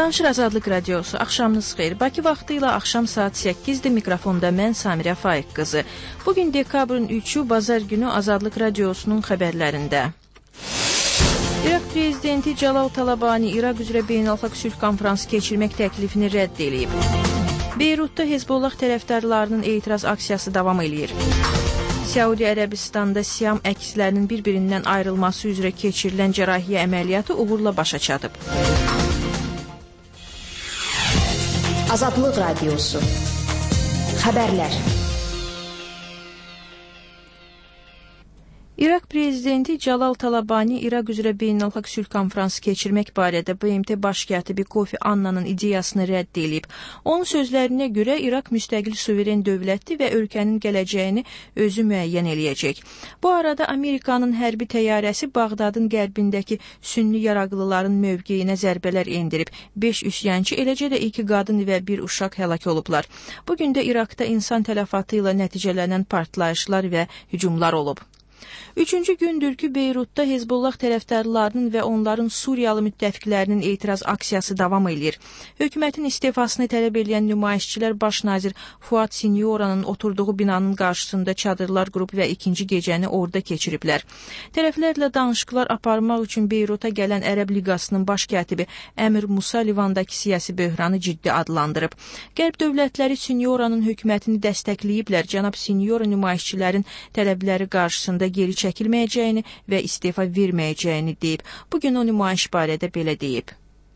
Danışır Azadlıq Radiosu, axşamınız xeyir. Bakı vaxtı ilə axşam saat 8-dir, mikrofonda mən Samirə Faiq qızı. Bugün dekabrın 3-ü, bazar günü Azadlıq Radiosunun xəbərlərində. İraq prezidenti Cəlal Talabani İraq üzrə beynəlxalq sülh konfransı keçirmək təklifini rədd edib. Beyrutda Hezbollah tərəfdarlarının etiraz aksiyası davam edir. Səudi Ərəbistanda Siam əkslərinin bir-birindən ayrılması üzrə keçirilən cərrahiyyə əməliyyatı uğurla başa çatıb. Azadlıq Radiosu. Xəbərlər. İraq prezidenti Cəlal Talabani İraq üzrə beynəlxalq sülh konfransı keçirmək barədə BMT baş katibi Kofi Annanın ideyasını rədd edib. Onun sözlərinə görə İraq müstəqil suveren dövlətdir və ölkənin gələcəyini özü müəyyən eləyəcək. Bu arada Amerikanın hərbi təyyarəsi Bağdadın qərbindəki sünni yaraqlıların mövqeyinə zərbələr endirib. 5 üsyançı, eləcə də 2 qadın və 1 uşaq həlak olublar. Bugün də İraqda insan tələfatı ilə nəticələnən partlayışlar və hücumlar olub. Üçüncü gündür ki, Beyrutda Hezbollah tərəfdarlarının və onların Suriyalı müttəfiqlərinin etiraz aksiyası davam edir. Hökumətin istifasını tələb edən nümayişçilər baş nazir Fuad Sinyoranın oturduğu binanın qarşısında çadırlar qurub və ikinci gecəni orada keçiriblər. Tərəflərlə danışıqlar aparmaq üçün Beyruta gələn Ərəb Liqasının baş katibi Əmir Musa Livandakı siyasi böhranı ciddi adlandırıb. Qərb dövlətləri Sinyoranın hökumətini dəstəkləyiblər. Cənab Sinyora nümayişçilərin tələbləri qarşısında geri çəkilməyəcəyini və istefa verməyəcəyini deyib. Bugün o nümayiş barədə belə deyib.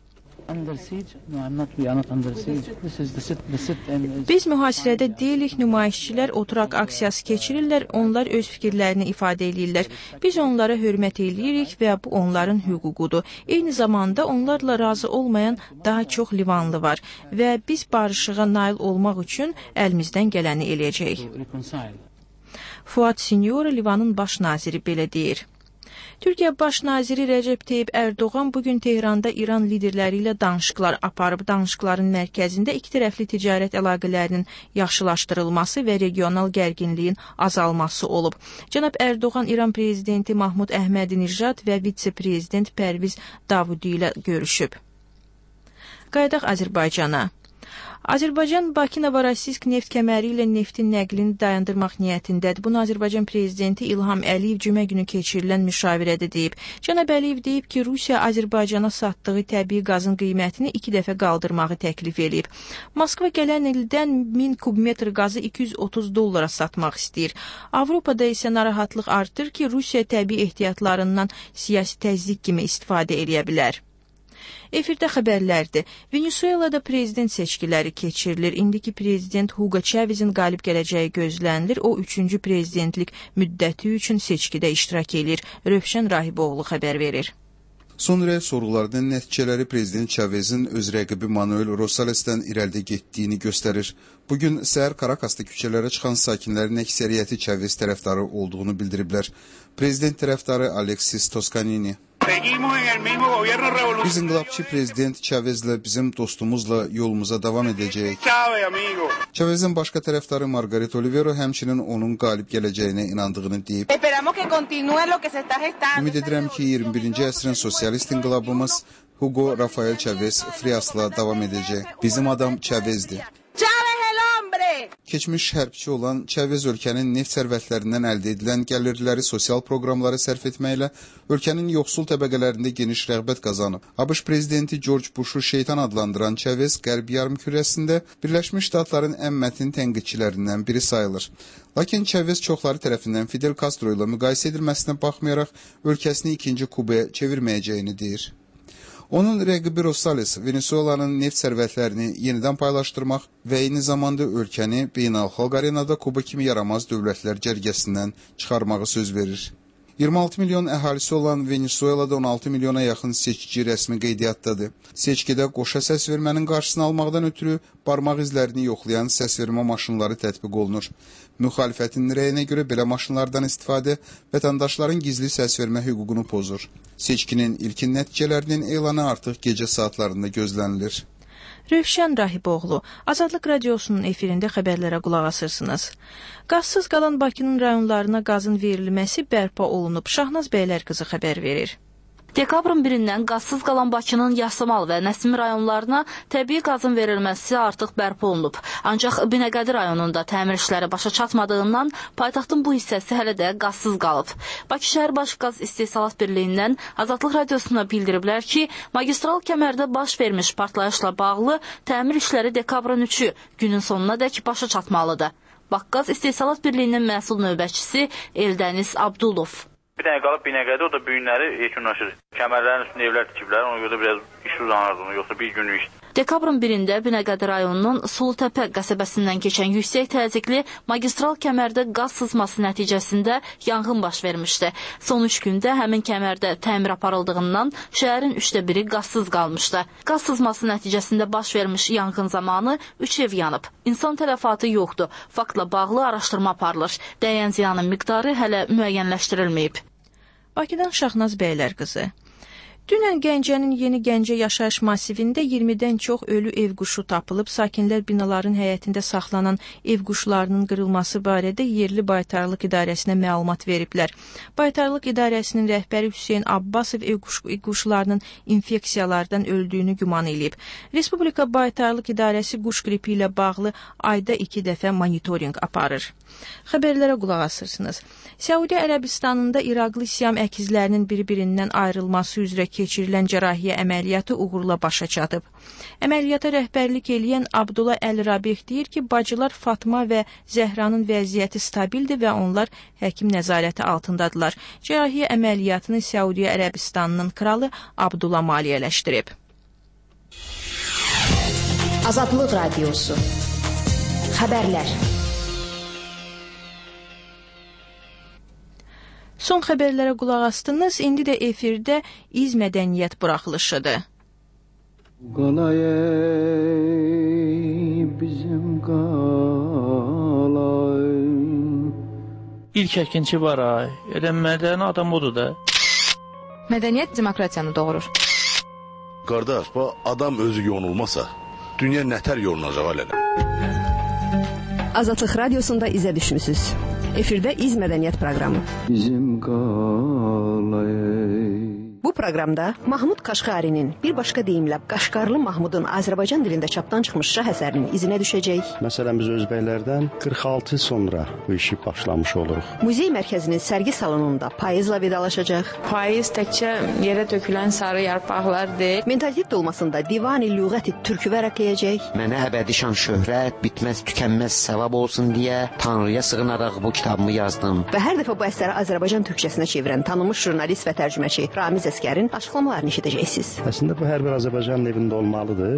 Biz mühasirədə deyilik, nümayişçilər oturaq aksiyası keçirirlər, onlar öz fikirlərini ifadə edirlər. Biz onlara hörmət edirik və bu onların hüququdur. Eyni zamanda onlarla razı olmayan daha çox Livanlı var və biz barışığa nail olmaq üçün əlimizdən gələni eləyəcəyik. Fuad Sinyora Livanın baş naziri belə deyir. Türkiyə baş naziri Rəcəb Tayyip Erdoğan bugün Tehranda İran liderləri ilə danışıqlar aparıb. Danışıqların mərkəzində iki tərəfli ticarət əlaqələrinin yaxşılaşdırılması və regional gərginliyin azalması olub. Cənab Erdoğan İran prezidenti Mahmud Əhmədi-Nijad və vitse-prezident Pərviz Davudi ilə görüşüb. Qayıdaq Azərbaycana. Azərbaycan Bakı-Novorossiysk neft kəməri ilə neftin nəqlini dayandırmaq niyyətindədir. Bunu Azərbaycan prezidenti İlham Əliyev cümə günü keçirilən müşavirədə deyib. Cənab Əliyev deyib ki, Rusiya Azərbaycana satdığı təbii qazın qiymətini 2 dəfə qaldırmağı təklif edib. Moskva gələn ildən 1000 kubmetr qazı $230 satmaq istəyir. Avropada isə narahatlıq artır ki, Rusiya təbii ehtiyatlarından siyasi təzyiq kimi istifadə edə bilər. Efirdə xəbərlərdir. Venezuelada prezident seçkiləri keçirilir. İndiki prezident Hugo Chávez'in qalib gələcəyi gözlənilir. O 3-cü prezidentlik müddəti üçün seçkidə iştirak edir. Rövşən Rahiboğlu xəbər verir. Son rəy sorğularının nəticələri prezident Chávez'in öz rəqibi Manuel Rosales'dən irəlidə getdiyini göstərir. Bugün səhər Karakasda küçələrə çıxan sakinlərin əksəriyyəti Chávez tərəfdarı olduğunu bildiriblər. Prezident tərəfdarı Alexis Toscanini. Biz inqilabçı prezident Chávez'lə bizim dostumuzla yolumuza davam edəcəyik. Chávez'in başqa tərəfdarı Margarita Olivero həmçinin onun qalib gələcəyinə inandığını deyib. Ümid edirəm ki, 21-ci əsrin sosialist inqilabımız Hugo Rafael Chávez Frias'la davam edəcək. Bizim adam Chávez'dir. Keçmiş hərbçi olan Chávez ölkənin neft sərvətlərindən əldə edilən gəlirləri sosial proqramlara sərf etməklə ölkənin yoxsul təbəqələrində geniş rəğbət qazanıb. ABŞ prezidenti George Bush'u şeytan adlandıran Chávez qərb yarımkürəsində Birləşmiş Ştatların ən mətin tənqidçilərindən biri sayılır. Lakin Chávez çoxları tərəfindən Fidel Castro ilə müqayisə edilməsinə baxmayaraq ölkəsini 2-ci Kubaya çevirməyəcəyini deyir. Onun rəqibi Rosales Venezuelanın neft sərvətlərini yenidən paylaşdırmaq və eyni zamanda ölkəni beynəlxalq arenada Kuba kimi yaramaz dövlətlər cərgəsindən çıxarmağı söz verir. 26 milyon əhalisi olan Venezuelada 16 milyona yaxın seçici rəsmi qeydiyyatdadır. Seçkidə qoşa səs vermənin qarşısını almaqdan ötürü barmaq izlərini yoxlayan səsvermə maşınları tətbiq olunur. Müxalifətin rəyinə görə belə maşınlardan istifadə vətəndaşların gizli səsvermə hüququnu pozur. Seçkinin ilkin nəticələrinin elanı artıq gecə saatlarında gözlənilir. Rövşən Rahiboğlu, Azadlıq Radiosunun efirində xəbərlərə qulaq asırsınız. Qazsız qalan Bakının rayonlarına qazın verilməsi bərpa olunub. Şahnaz Bəylər qızı xəbər verir. Dekabrın 1-dən qazsız qalan Bakının Yasamal və Nəsimi rayonlarına təbii qazın verilməsi artıq bərpa olunub. Ancaq Binəqədi rayonunda təmir işləri başa çatmadığından paytaxtın bu hissəsi hələ də qazsız qalıb. Bakı şəhər Baş Qaz İstehsalat Birliyindən Azadlıq Radiosuna bildiriblər ki, magistral kəmərdə baş vermiş partlayışla bağlı təmir işləri dekabrın 3-ü günün sonunadək başa çatmalıdır. Bakqaz İstehsalat Birliyinin məsul növbətçisi Eldəniz Abdulov. Bir dənə qalıb Binəqədi, o da bu günləri yekunlaşır. Kəmərlərin üstündə evlər tikiblər, ona görə də biraz iş uzanırdı onu, yoxsa bir günlük iş. Dekabrın 1-də Binəqədi rayonunun Sulutəpə qəsəbəsindən keçən yüksək təzyiqli magistral kəmərdə qaz sızması nəticəsində yanğın baş vermişdi. Son 3 gündə həmin kəmərdə təmir aparıldığından şəhərin 1/3 qazsız qalmışdı. Qaz sızması nəticəsində baş vermiş yanğın zamanı 3 ev yanıb. İnsan tələfatı yoxdur. Faktla bağlı araşdırma aparılır. Dəyən ziyanın miqdarı hələ müəyyənləşdirilməyib. Bakıdan Şahnaz Bəylər qızı. Dünən Gəncənin Yeni Gəncə yaşayış masivində 20-dən çox ölü ev quşu tapılıb, sakinlər binaların həyətində saxlanan ev quşlarının qırılması barədə yerli Baytarlıq İdarəsinə məlumat veriblər. Baytarlıq İdarəsinin rəhbəri Hüseyn Abbasov ev quşlarının infeksiyalardan öldüyünü güman edib. Respublika Baytarlıq İdarəsi quş qripi ilə bağlı ayda 2 dəfə monitorinq aparır. Xəbərlərə qulaq asırsınız. Səudiyyə Ərəbistanında İraqlı Siyam əkizlərinin bir-birindən ayrılması üzrə keçirilən cərrahiyyə əməliyyatı uğurla başa çatıb. Əməliyyata rəhbərlik eləyən Abdullah Əl-Rabih deyir ki, bacılar Fatma və Zəhranın vəziyyəti stabildir və onlar həkim nəzarəti altındadılar. Cərrahiyyə əməliyyatını Səudiyyə Ərəbistanının kralı Abdullah maliyyələşdirib. Azadlıq Radiosu. Xəbərlər. Son xəbərlərə qulaq astınız. İndi də efirdə İz Mədəniyyət buraxılışıdır. Qalay bizim qalay. İlk əkinçi var ay. Elə mədəni adam odur da. Mədəniyyət demokratiyanı doğurur. Qardaş, bu adam özü yonulmasa, dünya nətər yolunacaq elələ. Azadlıq Radiosunda izə düşmüsünüz. Efirdə İz Mədəniyyət proqramı. Bizim qalay. Bu proqramda Mahmud Qaşqarinin, bir başqa deyimlə Qaşqarlı Mahmudun Azərbaycan dilində çapdan çıxmış şah əsərinin izinə düşəcək. Məsələn, biz özbəklərdən 46 sonra bu işi başlamış oluruq. Muzey mərkəzinin sərgi salonunda payızla vidalaşacaq. Payız təkcə yerə tökülən sarı yarpaqlar deyil. Mentalitet dolmasında Divan-i Lüğət-i Türkü vərəqləyəcək. Mənə əbədi şan şöhrət, bitməz tükənməz savab olsun deyə Tanrıya sığınaraq bu kitabımı yazdım. Və hər dəfə bu əsəri Azərbaycan türkçəsinə çevirən tanınmış jurnalist və tərcüməçi Ramiz Əskərin açıqlamalarını eşidəcəksiniz. Əslində bu hər bir Azərbaycanın evində olmalıdır.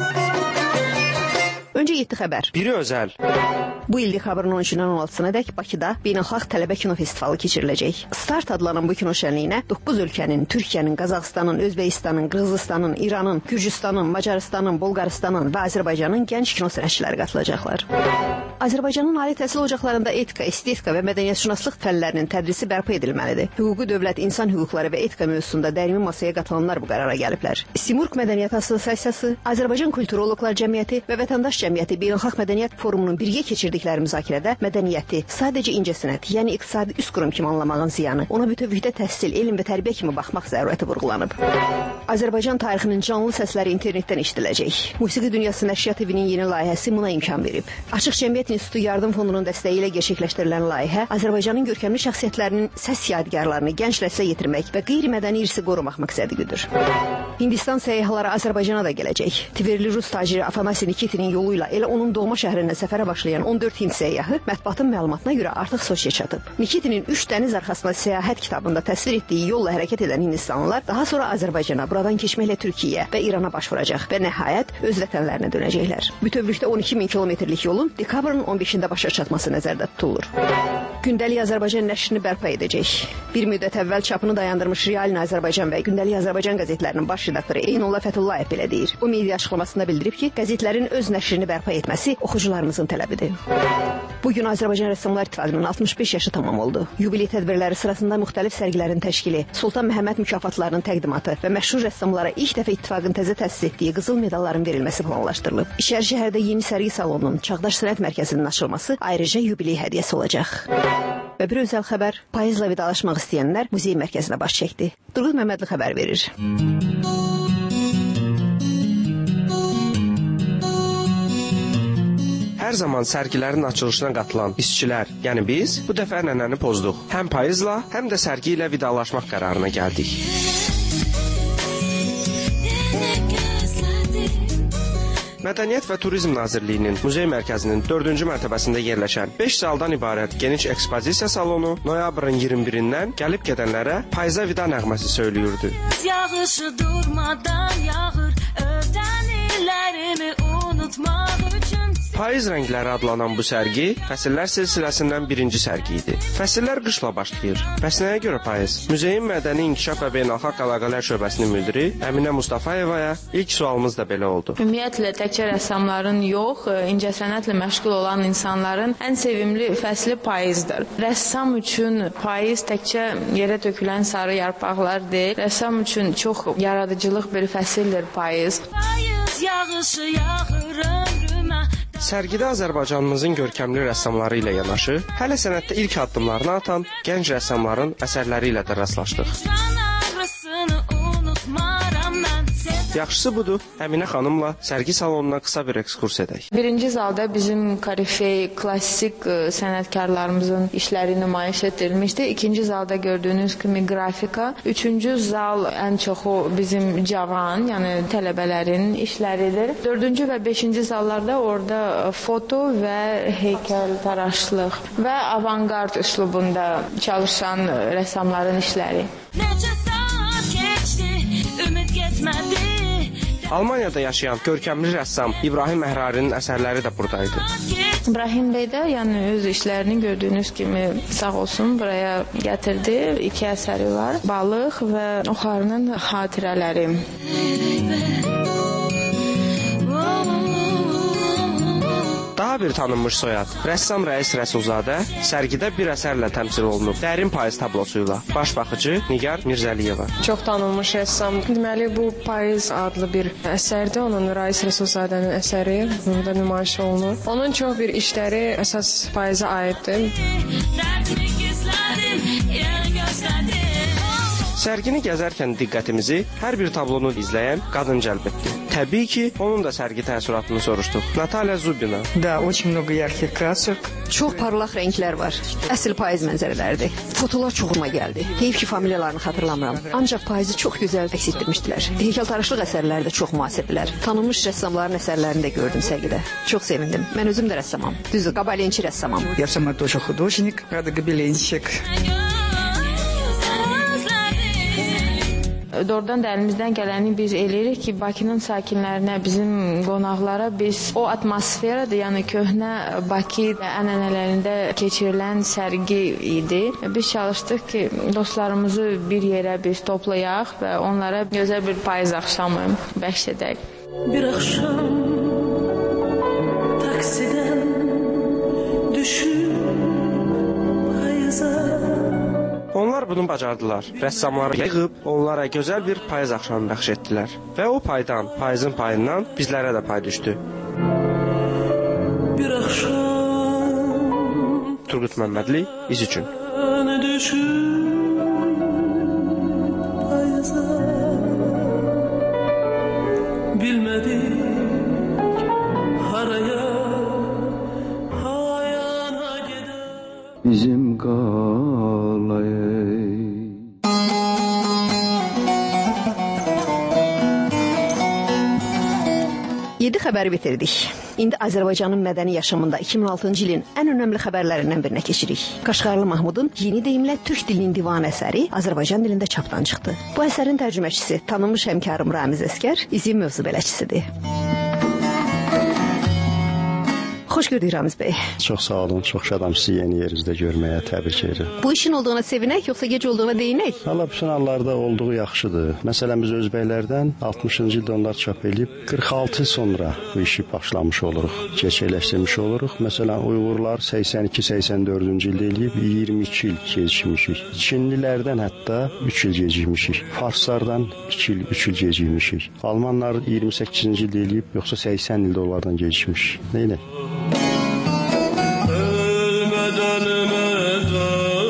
Öncə 7 xəbər. Biri özəl. Bu il dekabrın 13-dən 16-sınadək Bakıda Beynəlxalq Tələbə Kino Festivalı keçiriləcək. Start adlanan bu kino şənliyinə 9 ölkənin, Türkiyənin, Qazaxıstanın, Özbəkistanın, Qırğızıstanın, İranın, Gürcüstanın, Macarıstanın, Bolqarıstanın və Azərbaycanın gənc kino sənətçiləri qatılacaqlar. Azərbaycanın ali təhsil ocaqlarında etika, estetika və mədəniyyətşünaslıq fənlərinin tədrisi bərpa edilməlidir. Hüquqi dövlət, insan hüquqları və etika mövzusunda dərmi masaya qatılanlar bu qərara gəliblər. Simurq Mədəniyyət Assosiasiyası, Azərbaycan Kulturologlar Cəmiyyəti və Vətəndaş Cəmiyyəti Beynəlxalq Mədəniyyət Forumunun birgə keçirdikləri müzakirədə mədəniyyəti sadəcə incəsənət, yəni iqtisadi üst qurum kimi anlamağın ziyanı, ona bütövlükdə təhsil, elm və tərbiyə kimi baxmaq zərurəti vurğulanıb. Azərbaycan tarixinin canlı səsləri internetdən eşidiləcək. Musiqi Dünyası Nəşriyyat Evinin yeni layihəsi buna imkan verib. Açıq Cəmiyyət İnstitutu Yardım Fondunun dəstəyi ilə gerçəkləşdirilən layihə Azərbaycanın görkəmli şəxsiyyətlərinin səs yadigarlarını gənc nəslə yetirmək və qeyri-mədəni irsi qorumaq məqsədi güdür. Hindistan səyyahları Azərbaycana da gələcək. Tverli Rus taciri Afanasi Nikitinin yolu ilə elə onun doğma şəhrindən səfərə başlayan 14 Hind səyyahı mətbuatın məlumatına görə artıq Soçiyə çatıb. Nikitinin 3 dəniz arxasında səyahət kitabında təsvir etdiyi yolla hərəkət edən Hindistanlılar daha sonra Azərbaycana, buradan keçməklə Türkiyəyə və İrana baş vuracaq və nəhayət öz vətənlərinə dönəcəklər. Bütövlükdə 12.000 kilometrlik yolun dekabrın 15-də başa çatması nəzərdə tutulur. Gündəlik Azərbaycan nəşrini bərpa edəcək. Bir müddət əvvəl çapını dayandırmış Realin Azərbaycan və Gündəlik Azərbaycan qəzetlərinin baş redaktoru Eynullah Fəthullayev belə deyir. O media açıqlamasında bildirib ki, qəzetlərin öz nəşrini bərpa etməsi oxucularımızın tələbidir. Bugün Azərbaycan Rəssamlar İttifaqının 65 yaşı tamam oldu. Yubiley tədbirləri sırasında müxtəlif sərgilərin təşkili, Sultan Məhəmməd mükafatlarının təqdimatı və məşhur rəssamlara ilk dəfə ittifaqın təzə təsis etdiyi qızıl medalların verilməsi planlaşdırılıb. İçəri şəhərdə yeni sərgi salonunun, Çağdaş Sənət Mərkəzinin açılması ayrıca yubiley hədiyyəsi olacaq. Və bir özəl xəbər, payızla vidalaşmaq istəyənlər muzey mərkəzinə baş çəkdi. Turgut Məmmədli xəbər verir. Hər zaman sərgilərin açılışına qatılan işçilər, yəni biz, bu dəfə ənənəni pozduq. Həm payızla, həm də sərgi ilə vidalaşmaq qərarına gəldik. Mədəniyyət və Turizm Nazirliyinin muzey mərkəzinin 4-cü mərtəbəsində yerləşən 5 zaldan ibarət geniş ekspozisiya salonu noyabrın 21-dən gəlib gedənlərə payıza vida nəğməsi söylüyürdü. Yağışı durmadan yağır, ötən illərimi unutmaq üçün. Payız rəngləri adlanan bu sərgi fəsillər silsiləsindən birinci sərgi idi. Fəsillər qışla başlayır. Bəs nəyə görə payız? Muzeyin Mədəni İnkişaf və Beynəlxalq Əlaqələr şöbəsinin müdiri Əminə Mustafayevaya ilk sualımız da belə oldu. Ümumiyyətlə təkcə rəssamların yox, incəsənətlə məşğul olan insanların ən sevimli fəsli payızdır. Rəssam üçün payız təkcə yerə tökülən sarı yarpaqlar deyil. Rəssam üçün çox yaradıcılıq bir fəsildir payız. Payız yağışı yağır ömrümə. Sərgidə Azərbaycanımızın görkəmli rəssamları ilə yanaşı, hələ sənətdə ilk addımlarını atan gənc rəssamların əsərləri ilə də rastlaşdıq. Yaxşısı budur, Əminə xanımla sərgi salonuna qısa bir ekskurs edək. Birinci zalda bizim korifey, klassik sənətkarlarımızın işləri nümayiş etdirilmişdi. İkinci zalda gördüyünüz kimi qrafika. Üçüncü zal ən çoxu bizim cavan, yəni tələbələrin işləridir. Dördüncü və beşinci zallarda orada foto və heykəltaraşlıq və avangard üslubunda çalışan rəssamların işləri. Necə saat keçdi, ümid getmədi. Almaniyada yaşayan görkəmli rəssam İbrahim Məhrarinin əsərləri də buradaydı. İbrahim bəy də yəni öz işlərini gördüyünüz kimi sağ olsun buraya gətirdi. 2 əsəri var. Balıq və Oxarının xatirələri. Daha bir tanınmış soyad, rəssam Rəis Rəsulzadə sərgidə bir əsərlə təmsil olunub. Dərin payız tablosuyla. Baş baxıcı Nigar Mirzəliyeva. Çox tanınmış rəssam. Deməli bu Payız adlı bir əsərdir. Onun Rəis Rəsulzadənin əsəri burada nümayiş olunur. Onun çox bir işləri əsas payıza aiddir. Sərgini gəzərkən diqqətimizi hər bir tablonu izləyən qadın cəlb etdi. Təbii ki, onun da sərgi təəssüratını soruşduq. Natalya Zubina. Da, очень много ярких красок. Çox parlaq rənglər var. Əsl payız mənzərələridir. Fotolar çoxuma gəldi. Heyf ki, familiyalarını xatırlamıram. Ancaq payızı çox gözəl əks etdirmişdilər. Heykəltaraşlıq əsərləri də çox müasirdirlər. Tanınmış rəssamların əsərlərini də gördüm sərgidə. Çox sevindim. Mən özüm də rəssamam. Düzdür, qabalençi rəssamam. Я сама тоже художник, правда, гобеленщик. Doğrudan da əlimizdən gələni biz eləyirik ki, Bakının sakinlərinə, bizim qonaqlara biz o atmosferadır, yəni köhnə Bakı ənənələrində keçirilən sərgi idi. Biz çalışdıq ki, dostlarımızı bir yerə biz toplayaq və onlara gözəl bir payız axşamı bəxş edək. Bir axşam taksidən düşüb payıza. Onlar bunu bacardılar. Rəssamları yığıb onlara gözəl bir payız axşamı bəxş etdilər. Və o paydan, payızın payından bizlərə də pay düşdü. Bir axşam Turgut Məmmədli, İz üçün. Bilmədik haraya hayana gedə bizim qalayı. 7 xəbəri bitirdik. İndi Azərbaycanın mədəni yaşamında 2006-cı ilin ən önəmli xəbərlərindən birinə keçirik. Qaşqarlı Mahmudun yeni deyimlə türk dilinin divan əsəri Azərbaycan dilində çapdan çıxdı. Bu əsərin tərcüməçisi tanınmış həmkarım Ramiz Əskər, izin mövzu bələdçisidir. Xoş gördük Ramiz bəy. Çox sağ olun, çox şadam sizi yeni yerinizdə görməyə, təbrik edirəm. Bu işin olduğuna sevinək, yoxsa gec olduğuna deyinək? Valla bütün hallarda olduğu yaxşıdır. Məsələn, biz özbəklərdən 60-cı ildə onlar çap edib 46 sonra bu işi başlamış oluruq, gerçəkləşdirmiş oluruq. Məsələn, Uyğurlar 82-84-cü ildə eləyib 22 il gecikmişik. Çinlilərdən hətta 3 il gecikmişik. Farslardan 2 il, 3 il gecikmişik. Almanlar 28-ci ildə eləyib, yoxsa 80 ildə onlardan gecikmiş. Neynək? Ölmədən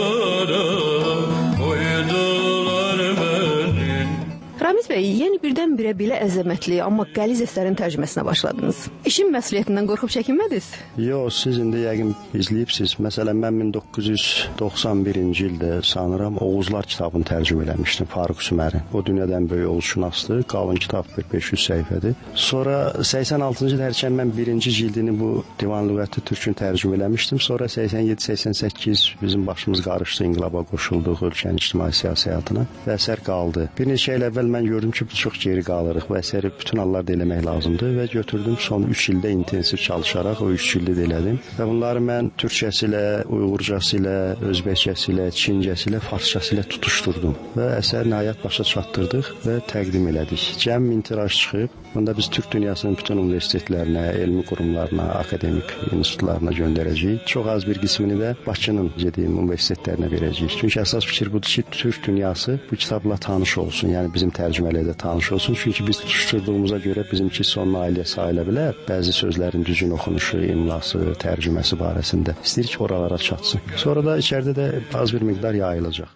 Ramiz bəy, yəni birdən-birə belə əzəmətli, amma qəliz əsərin tərcüməsinə başladınız. İşin məsuliyyətindən qorxub çəkinmədiniz? Yox, siz indi yəqin izləyibsiniz. Məsələn, mən 1991-ci ildə sanıram Oğuzlar kitabını tərcümə eləmişdim, Faruk Sümərin. O dünyadan böyük oğuzşünasdır, qalın kitab 500 səhifədir. Sonra 86-cı il hərçən mən birinci cildini bu Divan Lüğəti Türkün tərcümə eləmişdim. Sonra 87-88 bizim başımız qarışdı, inqilaba qoşulduq, ölkənin ictimai-siyasi həyatına və əsər qaldı. Bir neçə il əvvəl mən gördüm ki, çox geri qalırıq və əsəri bütün hallarda eləmək lazımdır və götürdüm son 3 ildə intensiv çalışaraq o 3 ildə də elədim. Və bunları mən türkçəsi ilə, uyğurcası ilə, özbəkcəsi ilə, çincəsi ilə, farsçası ilə tutuşdurdum və əsər nəhayət başa çatdırdıq və təqdim elədik. Cəm 1000 tiraj çıxıb. Bunda biz Türk dünyasının bütün universitetlərinə, elmi qurumlarına, akademik institutlarına göndərəcəyik. Çox az bir qismini də Bakının universitetlərinə verəcəyik. Çünki əsas fikir budur ki, Türk dünyası bu kitabla tanış olsun. Yəni bizim tərcümələrdə tanış olsun. Çünki biz tutuşturduğumuza görə bizimki son ailə sayıla bilər. Bəzi sözlərin düzgün oxunuşu, imlası, tərcüməsi barəsində istəyirik ki, oralara çatsın. Sonra da içəridə də az bir miqdar yayılacaq.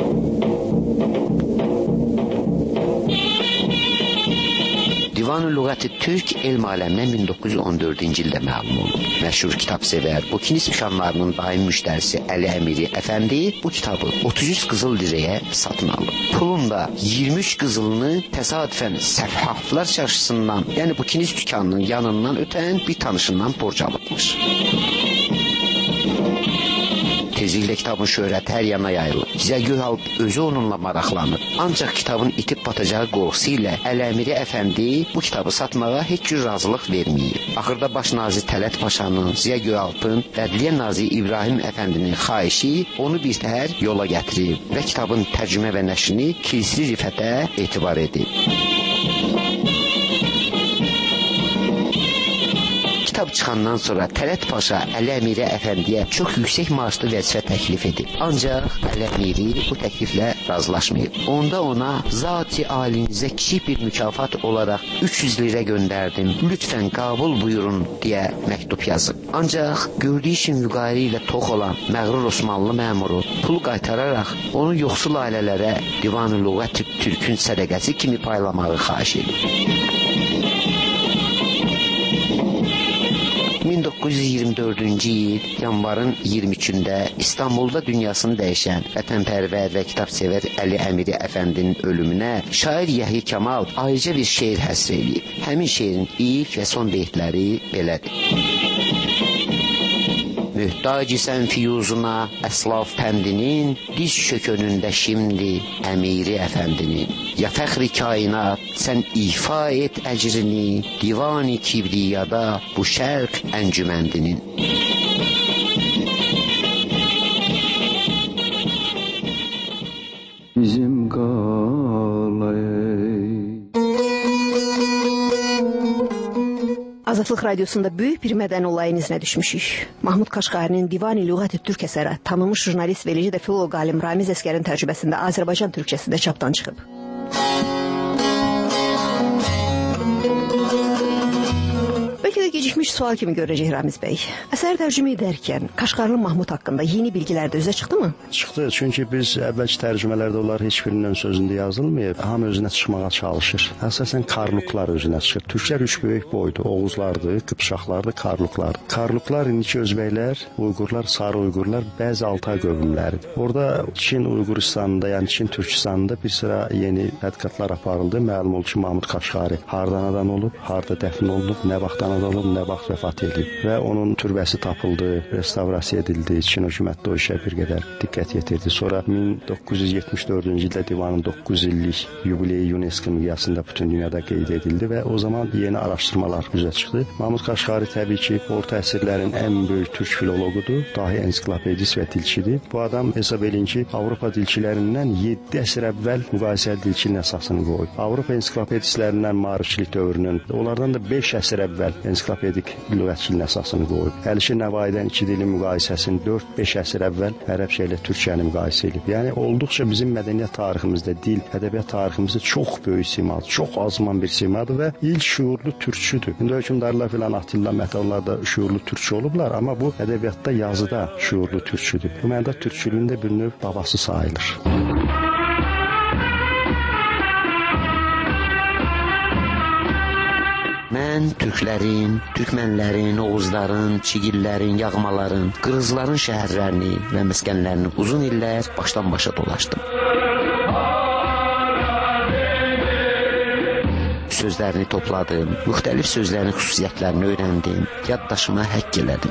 Divan-ı Lüğəti Türk elm aləminə 1914-cü ildə məlum olub. Məşhur kitabsevər, bu kiniz nişanlarının daim müştərisi Əli Əmiri Əfəndi bu kitabı 33 qızıl lirəyə satın alıb. Pulun da 23 qızılını təsadüfən səfhaflar çarşısından, yəni bu kiniz dükanının yanından ötən bir tanışından borc alıbmış. Tezliklə kitabın şöhrəti hər yana yayılıb. Zəgühal özü onunla maraqlanıb. Ancaq kitabın itib batacağı qorxusu ilə Əl-Əmiri Əfəndi bu kitabı satmağa heç cür razılıq verməyib. Axırda baş nazir Tələt Paşanın, Ziya Göalpın, Ədliyyə naziri İbrahim Əfəndinin xahişi onu bir təhər yola gətirib və kitabın tərcümə və nəşrini Kilsli Rifətə etibar edib. Kitab çıxandan sonra Tələt Paşa Əli Əmiri Əfəndiyə çox yüksək maaşlı vəzifə təklif edib. Ancaq Əli Əmiri bu təkliflə razılaşmayıb. Onda ona zat-i alinizə kiçik bir mükafat olaraq 300 lirə göndərdim. Lütfən qəbul buyurun deyə məktub yazıb. Ancaq gördüyü işin vüqarı ilə tox olan məğrur Osmanlı məmuru pulu qaytararaq onu yoxsul ailələrə Divan-ı Lüğəti Türkün sədəqəsi kimi paylamağı xahiş edib. 1924-cü il yanvarın 23-də İstanbulda dünyasını dəyişən vətənpərvər və kitabsevər Əli Əmiri Əfəndinin ölümünə şair Yəhya Kamal ayrıca bir şeir həsr edib. Həmin şeirin ilk və son beytləri belədir. Mühtac sən fiyuzuna əslaf pəndinin, diz şökönündə şimdi Əmiri Əfəndinin. Ya fəxri kainat, sən ifa et əcrini, divani kibriyada bu şərq əncüməndinin. Bizim qalay. Azadlıq Radiosunda böyük bir mədəni olayın izinə düşmüşük. Mahmud Kaşqarinin Divan-ı Lüğəti Türk əsəri tanınmış jurnalist və eləcə də filoloq alim Ramiz Əsgərin tərcüməsində Azərbaycan türkçəsində çapdan çıxıb. Bəlkə də gecikmiş sual kimi görəcək Ramiz bəy. Əsər tərcümə edərkən Kaşqarlı Mahmud haqqında yeni bilgilər də üzə çıxdımı? Çıxdı, çünki biz əvvəlki tərcümələrdə onlar heç birinin sözündə yazılmayıb. Hamı özünə çıxmağa çalışır. Əsasən Karluklar özünə çıxır. Türklər üç böyük boydur. Oğuzlardır, Qıpçaqlardır, Karluklardır. Karluklar indiki özbəklər, Uyğurlar, Sarı Uyğurlar, bəzi Altay qövmləridir. Orada Çin Uyğuristanında, yəni Çin Türkistanında bir sıra yeni tədqiqatlar aparıldı. Məlum oldu ki, Mahmud Kaşqari hardan adam olub, harda dəfn olunub, nə vaxtdan olub, nə vaxt vəfat edib və onun türbəsi tapıldı, restavrasiya edildi. Çin hökuməti o işə bir qədər diqqət yetirdi. Sonra 1974-cü ildə divanın 9 illik yubileyi UNESCO miqyasında bütün dünyada qeyd edildi və o zaman yeni araşdırmalar üzə çıxdı. Mahmud Kaşqari təbii ki, orta əsrlərin ən böyük türk filoloqudur, dahi ensiklopedist və dilçidir. Bu adam hesab edin ki, Avropa dilçilərindən 7 əsr əvvəl müqayisəli dilçinin əsasını qoyub. Avropa ensiklopedistlərindən maarifçilik dövrünün, onlardan da 5 əsr əvvəl ensiklopedik lüğətçiliyin əsasını qoyub. Əlişir Nəvaidən iki dilin müqayisəsini 4-5 əsr əvvəl ərəbcə ilə türkçəni müqayisə edib. Yəni olduqca bizim mədəniyyət tariximizdə, dil, ədəbiyyat tariximizdə çox böyük simadır, çox azman bir simadır və ilk şuurlu türkçüdür. İndi hökmdarlar filan Atilla, Mətəllar da şuurlu türkçü olublar, amma bu ədəbiyyatda, yazıda şuurlu türkçüdür. Bu məndə türkçülüyün də bir növ babası sayılır. Mən türklərin, türkmənlərin, oğuzların, çigillərin, yağmaların, qırğızların şəhərlərini və məskənlərini uzun illər başdan başa dolaşdım. Sözlərini topladım, müxtəlif sözlərin xüsusiyyətlərini öyrəndim, yaddaşıma həkk elədim.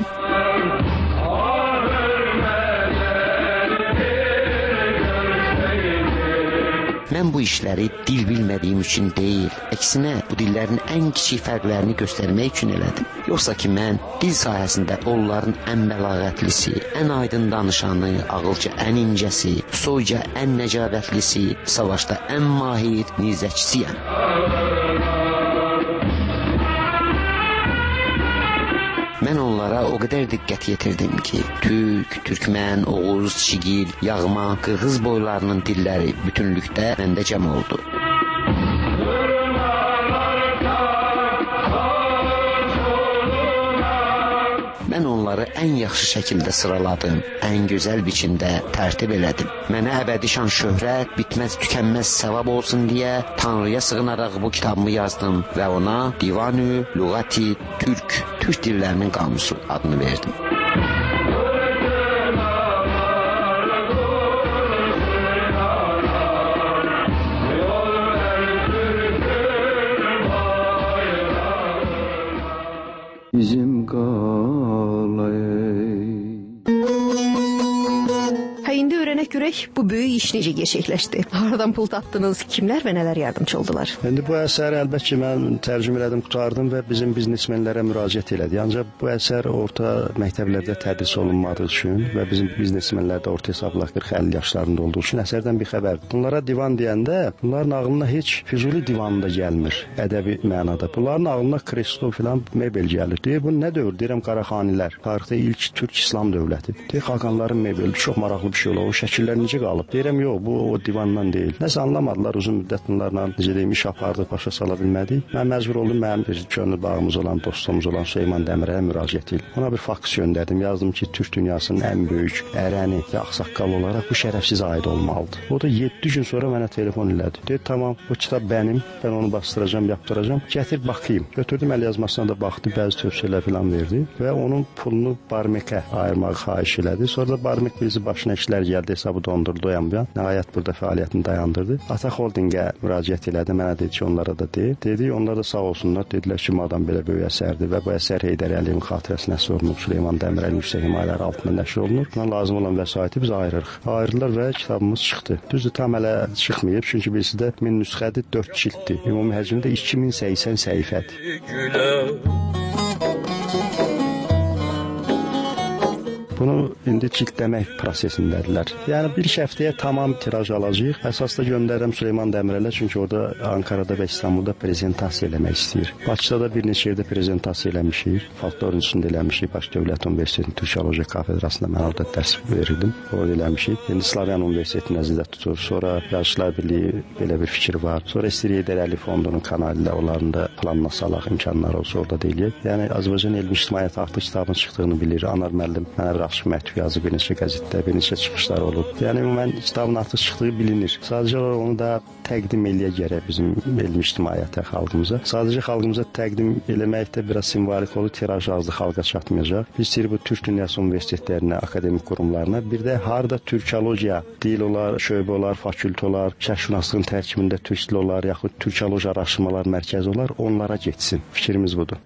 Mən bu işləri dil bilmədiyim üçün deyil, əksinə bu dillərin ən kiçik fərqlərini göstərmək üçün elədim. Yoxsa ki, mən dil sahəsində onların ən bəlağətlisi, ən aydın danışanı, ağılca ən incəsi, soyca ən nəcabətlisi, savaşda ən mahir nizəçisiyəm. Mən onlara o qədər diqqət yetirdim ki, türk, türkmən, oğuz, çigil, yağma, qırğız boylarının dilləri bütünlükdə məndə cəm oldu. Mən onları ən yaxşı şəkildə sıraladım, ən gözəl biçimdə tərtib elədim. Mənə əbədi şan şöhrət, bitməz tükənməz savab olsun deyə Tanrıya sığınaraq bu kitabımı yazdım və ona Divanü Lüğati Türk, Türk dillərinin qamusu adını verdim. Bizim qalay. İndi öyrənək görək bu böyük iş necə gerçəkləşdi. Haradan pul tapdınız, kimlər və nələr yardımcı oldular? İndi bu əsəri əlbəttə ki, mən tərcümə elədim, qurtardım və bizim biznesmenlərə müraciət elədi. Ancaq bu əsər orta məktəblərdə tədris olunmadığı üçün və bizim biznesmenlər də orta hesabla 40-50 yaşlarında olduğu üçün əsərdən bir xəbər. Bunlara divan deyəndə, bunların ağlına heç Füzuli divanı da gəlmir, ədəbi mənada. Bunların ağlına Kresto filan mebel gəlir. Deyir, bu nə dövr? Deyirəm, Qaraxanilər. Tarixdə ilk Türk İslam dövləti. Deyir, Xaqanların mebeli çox maraqlı bir şey olur. O şəkillər necə qalıb? Deyirəm, yox, bu o divandan deyil. Nəsə anlamadılar, uzun müddət bunlarla necə deyim, iş apardıq, başa sala bilmədik. Mən məcbur oldum, mənim bir könül bağımız olan, dostumuz olan Süleyman Dəmirəyə müraciət etdim. Ona bir faks göndərdim, yazdım ki, Türk dünyasının ən böyük ərəni və ağsaqqal olaraq bu şərəfsiz aid olmalıdır. O da 7 gün sonra mənə telefon elədi. Dedi, tamam, bu kitab mənim, mən onu bastıracağım, yaptıracağım, gətir baxayım. Götürdüm, əl yazmasına da baxdı, bəzi tövsiyələr filan verdi və onun pulunu Barmekə ayırmağı xahiş elədi. Sonra da Barmek bizi başına işlər gəldi, hesabı dondurdu, nəhayət burada fəaliyyətini dayandırdı. Ata Holdingə müraciət elədi, mənə dedi ki, onlara da deyil. Dedi, onlar da sağ olsunlar, dedilər ki, madam belə böyük əsərdir və bu əsər Heydər Əliyevin xatirəsinə nəsr olunub, Süleyman Dəmirəli yüksək himayələri altında nəşr olunur. Buna lazım olan vəsaiti biz ayırırıq. Ayırdılar və kitabımız çıxdı. Düzdür, tam hələ çıxmayıb, çünki birisi də 1000 nüsxədir, 4 cilddir. Ümumi həcmi də 2080 səhifədir. Bunu indi cildləmək prosesindədirlər. Yəni bir həftəyə tamam tiraj alacağıq. Əsasda göndərirəm Süleyman Dəmirələ, çünki orada Ankarada və İstanbulda prezentasiya eləmək istəyir. Bakıda da bir neçə yerdə prezentasiya eləmişik. Folklor institutunda eləmişik. Bakı Dövlət Universitetinin Türkologiya kafedrasında mən orada dərs verirdim. Orada eləmişik. İndi Slavyan Universitetini nəzərdə tutur. Sonra Yazıçılar Birliyi belə bir fikir var. Sonra istəyir Heydər Əliyev Fondunun kanalı ilə onların da planına salaq, imkanları olsa orada deyilək. Yəni Azərbaycan elmi ictimaiyyəti artıq kitabın çıxdığını bilir. Anar müəllim mənə açıq məktub yazıb, bir neçə qəzetdə, bir neçə çıxışlar olub. Yəni mən kitabın artıq çıxdığı bilinir. Sadəcə onu da təqdim eləyə gərək bizim elmi ictimaiyyətə, xalqımıza. Sadəcə xalqımıza təqdim eləmək də biraz simvolik olur, tiraj azdı, xalqa çatmayacaq. Biz istəyirik bu Türk Dünyası universitetlərinə, akademik qurumlarına, bir də harda türkologiya, dil olar, şöbə olar, fakültə olar, şərqşünaslığın tərkibində türk dili olar, yaxud türkologiya araşdırmalar mərkəzi olar, onlara getsin. Fikrimiz budur.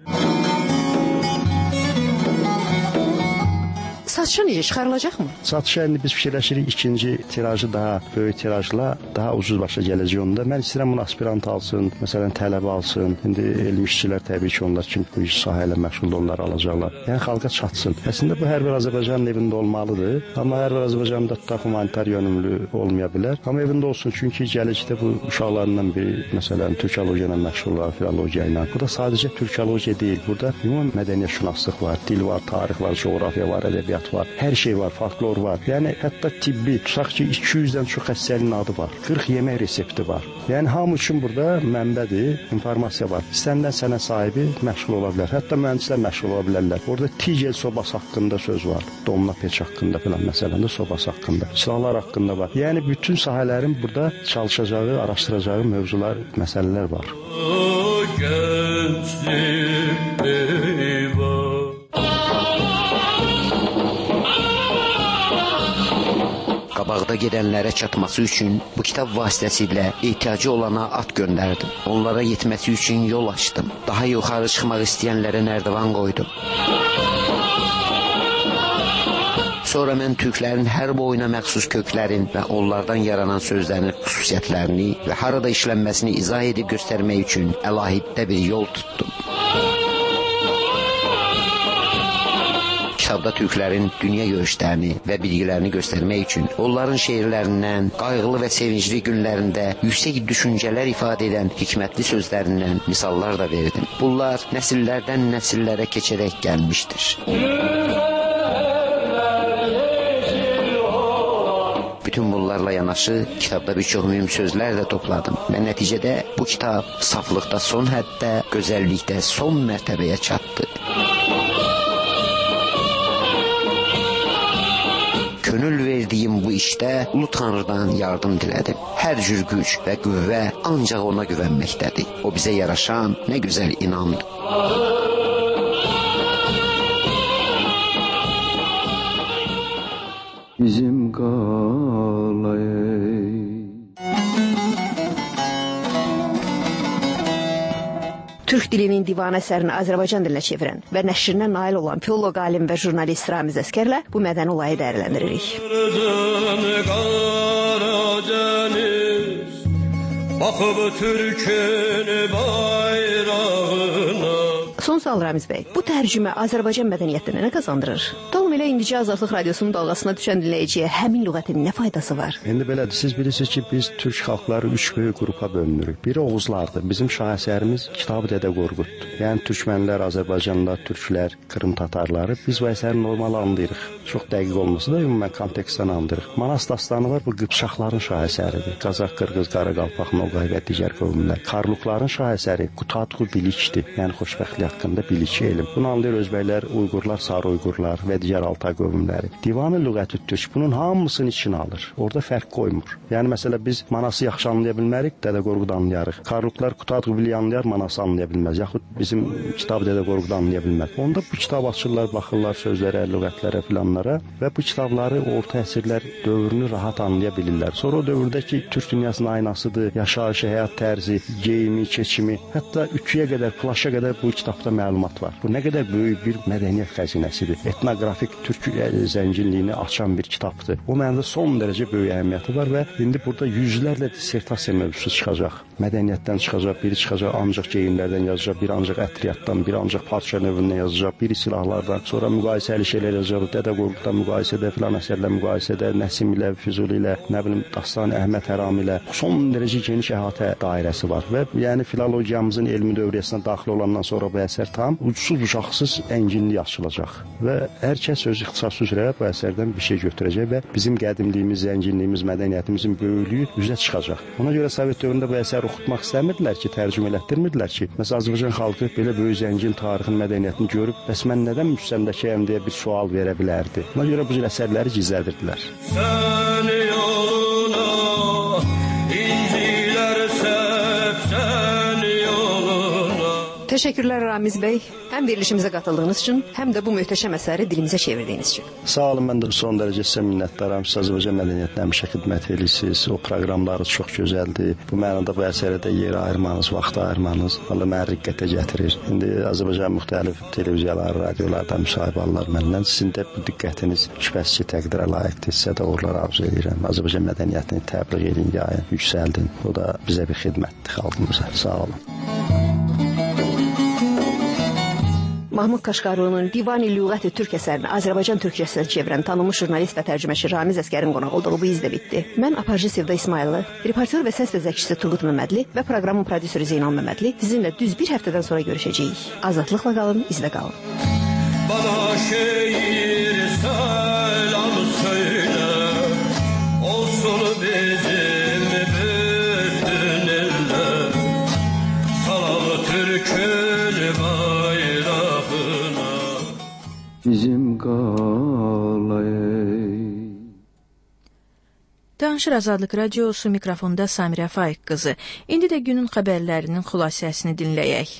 Satışa necə çıxarılacaqmı? Satışa indi biz fikirləşirik ikinci tirajı daha böyük tirajla daha ucuz başa gələcək onda. Mən istəyirəm bunu aspirant alsın, məsələn tələbə alsın. İndi elmi işçilər təbii ki, onlar kim bu iş sahə ilə məşğul onlar alacaqlar. Yəni xalqa çatsın. Əslində bu hər bir Azərbaycanın evində olmalıdır. Amma hər bir Azərbaycanda tutaq humanitar yönümlü olmaya bilər. Amma evində olsun, çünki gələcəkdə bu uşaqlarından biri məsələn türkologiya ilə məşğul olar, filologiya ilə. Bu da sadəcə türkologiya deyil. Burada ümumi mədəniyyətşünaslıq var, dil var, tarix var, coğrafiya var, ədəbiyyat var, hər şey var, folklor var. Yəni hətta tibbi, tutaq ki 200-dən çox xəstəliyin adı var. 40 yemək resepti var. Yəni hamı üçün burada mənbədir, informasiya var. İstənilən sənət sahibi məşğul ola bilər. Hətta mühəndislər məşğul ola bilərlər. Orada tigel sobası haqqında söz var. Domna peç haqqında filan məsələn də sobası haqqında. Silahlar haqqında var. Yəni bütün sahələrin burada çalışacağı, araşdıracağı mövzular, məsələlər var. gençlik eyvah. Qabaqda gedənlərə çatması üçün bu kitab vasitəsilə ehtiyacı olana at göndərdim. Onlara yetməsi üçün yol açdım. Daha yuxarı çıxmaq istəyənlərə nərdivan qoydum. Sonra mən türklərin hər boyuna məxsus köklərin və onlardan yaranan sözlərin xüsusiyyətlərini və harada işlənməsini izah edib göstərmək üçün əlahiddə bir yol tutdum. Kitabda türklərin dünya görüşlərini və bilgilərini göstərmək üçün onların şeirlərindən, qayğılı və sevincli günlərində yüksək düşüncələr ifadə edən hikmətli sözlərindən misallar da verdim. Bunlar nəsillərdən nəsillərə keçərək gəlmişdir. Bütün bunlarla yanaşı kitabda bir çox mühüm sözlər də topladım və nəticədə bu kitab saflıqda son həddə, gözəllikdə son mərtəbəyə çatdı. Könül verdiyim bu işdə Ulu Tanrıdan yardım dilədim. Hər cür güc və qüvvə ancaq ona güvənməkdədir. O bizə yaraşan nə gözəl inamdır. Bizim qalayı Türk dilinin divan əsərini Azərbaycan dilinə çevirən və nəşrinə nail olan filoloq, alim və jurnalist Ramiz Əskərlə bu mədəni olayı dəyərləndiririk. Baxıb Türkün bayrağına. Son sual Ramiz bəy, bu tərcümə Azərbaycan mədəniyyətinə nə qazandırır? Dalım elə indicə Azadlıq Radiosunun dalğasına düşən dinləyiciyə həmin lüğətin nə faydası var? İndi belədir, siz bilirsiniz ki, biz türk xalqları 3 böyük qrupa bölünürük. Biri Oğuzlardır, bizim şahesərimiz Kitab-ı Dədə Qorquddur. Yəni türkmənlər, Azərbaycanlılar, türklər, Krım tatarları biz bu əsəri normal anlayırıq. Çox dəqiq olmasa da ümumən kontekstdən anlayırıq. Manas dastanı var, bu Qıpçaqların şahesəridir. Qazaq, Qırğız, Qaraqalpaq, Noğay və digər qövmlər. Karlukların şahesəri Qutadğu Bilikdir, yəni xoşbəxtlik haqqında bilik elm. Bunu anlayır özbəklər, Uyğurlar, Sarı Uyğurlar və digər Altay qövmləri. Divanı lüğəti türk bunun hamısını içine alır. Orada fərq qoymur. Yəni məsələ biz Manası yaxşı anlaya bilmərik, Dədə Qorqudu anlayarıq. Karluklar Qutadğu Bilik anlayar, Manası anlaya bilməz. Yaxud bizim Kitab-ı Dədə Qorqudu anlaya bilməz. Onda bu kitab açırlar, baxırlar sözlərə, lüğətlərə filanlara və bu kitabları orta əsrlər dövrünü rahat anlaya bilirlər. Sonra o dövrdəki türk dünyasının aynasıdır, yaşayışı, həyat tərzi, geyimi, keçimi, hətta ütüyə qədər, plaşa qədər bu kitabda məlumat var. Bu nə qədər böyük bir mədəniyyət xəzinəsidir. Etnoqrafik türk zənginliyini açan bir kitabdır. O mənada son dərəcə böyük əhəmiyyəti var və indi burada yüzlərlə dissertasiya mövzusu çıxacaq. Mədəniyyətdən çıxacaq, biri çıxacaq ancaq geyimlərdən yazacaq, biri ancaq ətriyyatdan, biri ancaq parça növündən yazacaq, biri silahlardan, sonra müqayisəli şeylər yazacaq, Dədə Qorqudla müqayisədə, filan əsərlə müqayisədə, Nəsim ilə, Füzuli ilə, nə bilim, Dastan Əhməd Hərami ilə son dərəcə geniş əhatə dairəsi var və yəni filologiyamızın elmi dövriyyəsinə daxil olandan sonra bu əsər tam ucsuz-bucaqsız ənginlik açılacaq və hər kəs öz ixtisası üzrə bu əsərdən bir şey götürəcək və bizim qədimliyimiz, zənginliyimiz, mədəniyyətimizin böyüklüyü üzə çıxacaq. Ona görə Sovet dövründə bu əsəri oxutmaq istəmirdilər ki, tərcümə elətdirmirdilər ki, məsələn, Azərbaycan xalqı belə böyük zəngin tarixin, mədəniyyətini görüb, bəs mən nədən müstəmləkəyəm deyə bir sual verə bilərdi. Ona görə bu cür əsərləri gizlədirdilər. Sən yoluna incilər səpsən yoluna. Təşəkkürlər Ramiz bəy, həm verilişimizə qatıldığınız üçün, həm də bu möhtəşəm əsəri dilimizə çevirdiyiniz üçün. Sağ olun, mən də son dərəcə sizə minnətdaram. Siz Azərbaycan mədəniyyətinə həmişə xidmət edirsiniz. O proqramlarınız çox gözəldir. Bu mənada bu əsərə də yer ayırmanız, vaxt ayırmanız valla mənə riqqətə gətirir. İndi Azərbaycan müxtəlif televiziyalar, radiolarda müsahibə alırlar məndən. Sizin də bu diqqətiniz şübhəsiz ki, təqdirə layiqdir. Sizə də uğurlar arzu edirəm. Azərbaycan mədəniyyətini təbliğ edin, yayın, yüksəldin. Bu da bizə bir xidmətdir xalqımıza. Sağ olun. Mahmud Qaşqarlının Divani Lüğəti Türk əsərini Azərbaycan türkçəsinə çevirən tanınmış jurnalist və tərcüməçi Ramiz Əskərin qonaq olduğu bu izdə bitdi. Mən aparıcı Sevda İsmayıllı, reportyor və səs vəzəkçisi Turqut Məmmədli və proqramın prodüseri Zeynal Məmmədli sizinlə düz bir həftədən sonra görüşəcəyik. Azadlıqla qalın, izlə qalın. Bana şehir selam söyle, olsun bizim bütün eller, salam Türk'ün bayrağına. Bizim qalayı Danışıq Danışır Azadlıq Radiosu, mikrofonda Samirə Faiq qızı. İndi də günün xəbərlərinin xülasəsini dinləyək.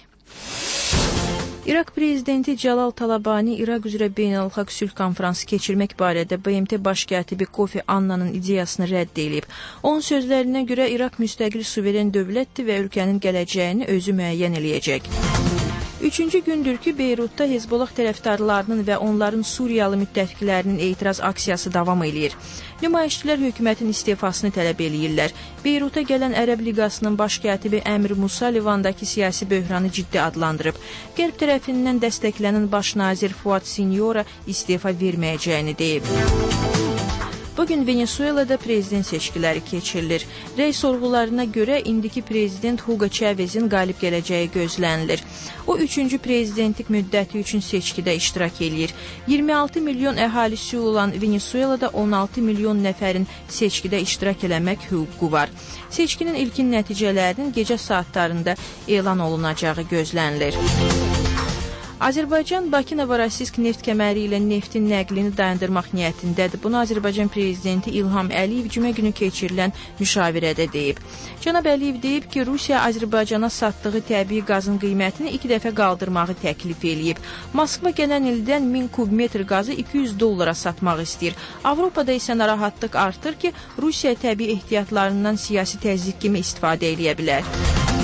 İraq prezidenti Cəlal Talabani İraq üzrə beynəlxalq sülh konfransı keçirmək barədə BMT baş katibi Kofi Annanın ideyasını rədd edib. Onun sözlərinə görə İraq müstəqil suveren dövlətdir və ölkənin gələcəyini özü müəyyən eləyəcək. Üçüncü gündür ki, Beyrutda Hezbollah tərəfdarlarının və onların Suriyalı müttəfiqlərinin etiraz aksiyası davam edir. Nümayişçilər hökumətin istifasını tələb eləyirlər. Beyruta gələn Ərəb Liqasının baş katibi Əmir Musa Livandakı siyasi böhranı ciddi adlandırıb. Qərb tərəfindən dəstəklənən baş nazir Fuad Sinyora istifa verməyəcəyini deyib. Bugün Venezuelada prezident seçkiləri keçirilir. Rəy sorğularına görə indiki prezident Hugo Chávez'in qalib gələcəyi gözlənilir. O, 3-cü prezidentlik müddəti üçün seçkidə iştirak eləyir. 26 milyon əhalisi olan Venezuelada 16 milyon nəfərin seçkidə iştirak eləmək hüququ var. Seçkinin ilkin nəticələrinin gecə saatlarında elan olunacağı gözlənilir. Azərbaycan Bakı-Novorossiysk neft kəməri ilə neftin nəqlini dayandırmaq niyyətindədir. Bunu Azərbaycan prezidenti İlham Əliyev cümə günü keçirilən müşavirədə deyib. Cənab Əliyev deyib ki, Rusiya Azərbaycana satdığı təbii qazın qiymətini 2 dəfə qaldırmağı təklif eləyib. Moskva gələn ildən 1000 kubmetr qazı $200 satmaq istəyir. Avropada isə narahatlıq artır ki, Rusiya təbii ehtiyatlarından siyasi təzyiq kimi istifadə eləyə bilər.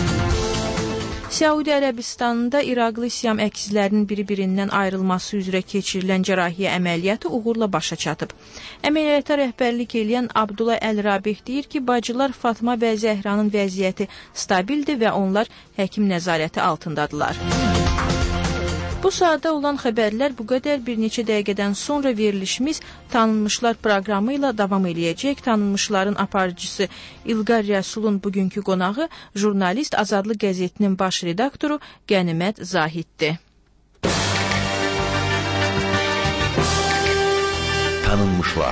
Səudi Ərəbistanında İraqlı Siyam əkizlərinin biri-birindən ayrılması üzrə keçirilən cərrahiyyə əməliyyatı uğurla başa çatıb. Əməliyyata rəhbərlik edən Abdullah Əl-Rabih deyir ki, bacılar Fatma və Zəhranın vəziyyəti stabildir və onlar həkim nəzarəti altındadılar. Bu saatda olan xəbərlər bu qədər. Bir neçə dəqiqədən sonra verilişimiz Tanınmışlar proqramı ilə davam eləyəcək. Tanınmışların aparıcısı İlqar Rəsulun bugünkü qonağı jurnalist Azadlıq qəzetinin baş redaktoru Qənimət Zahiddir. Tanınmışlar.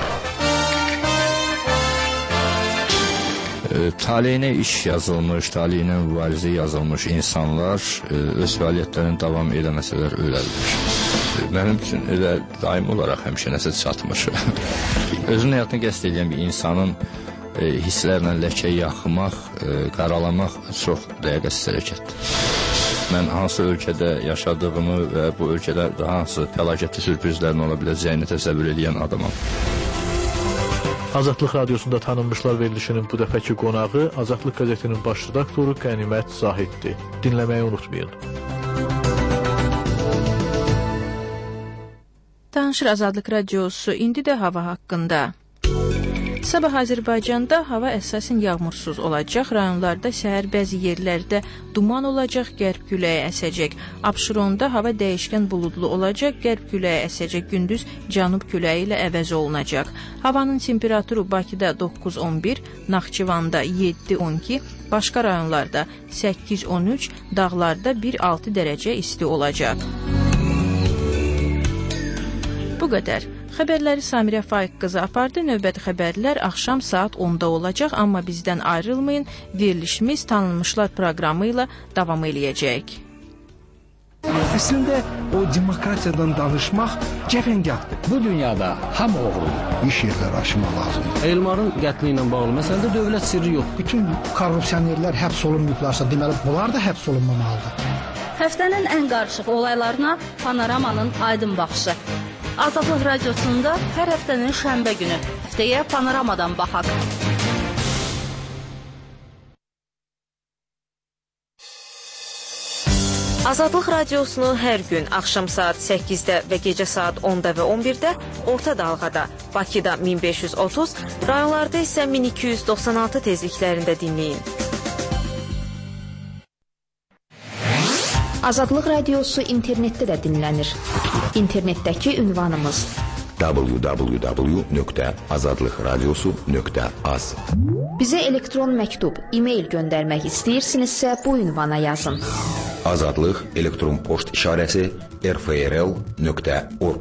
Taleyinə iş yazılmış, taleyinə mübarizə yazılmış insanlar öz fəaliyyətlərini davam eləməsələr ölərdilər. Mənim üçün elə daim olaraq həmişə nəsə çatmır. Özünün həyatını qəsd edən bir insanın hisslərlə ləkə yaxmaq, qaralamaq çox dəqiqəsiz hərəkətdir. Mən hansı ölkədə yaşadığımı və bu ölkədə hansı fəlakətli sürprizlərin ola biləcəyini təsəvvür edən adamam. Azadlıq Radiosunda Tanınmışlar verilişinin bu dəfəki qonağı Azadlıq qəzetinin baş redaktoru Qənimət Zahiddir. Dinləməyi unutmayın. Danışır Azadlıq Radiosu, indi də hava haqqında. Sabah Azərbaycanda hava əsasən yağmursuz olacaq. Rayonlarda səhər bəzi yerlərdə duman olacaq, qərb küləyi əsəcək. Abşeronda hava dəyişkən buludlu olacaq, qərb küləyi əsəcək, gündüz cənub küləyi ilə əvəz olunacaq. Havanın temperaturu Bakıda 9-11, Naxçıvanda 7-12, başqa rayonlarda 8-13, dağlarda 1-6 dərəcə isti olacaq. Bu qədər. Xəbərləri Samirə Faiq qızı apardı. Növbəti xəbərlər axşam saat 10-da olacaq, amma bizdən ayrılmayın. Verilişimiz Tanınmışlar proqramı ilə davam eləyəcək. Əslində o demokratiyadan danışmaq cəfəngahdır. Bu dünyada hamı oğrudur. İş yerləri aşmaq lazımdır. Elmarın qətli ilə bağlı məsələdə dövlət sirri yox. Bütün korrupsionerlər həbs olunmayıblarsa, deməli bunlar da həbs olunmamalıdır. Həftənin ən qarışıq olaylarına Panoramanın aydın baxışı. Azadlıq Radiosunda hər həftənin şənbə günü. Həftəyə Panoramadan baxaq. Azadlıq Radiosunu hər gün axşam saat 8-də və gecə saat 10-da və 11-də orta dalğada, Bakıda 1530, rayonlarda isə 1296 tezliklərində dinləyin. Azadlıq Radiosu internetdə də dinlənir. İnternetdəki ünvanımız www.azadlıqradiosu.az. Bizə elektron məktub, e-mail göndərmək istəyirsinizsə bu ünvana yazın. Azadlıq elektron poçt işarəsi rfrl.org.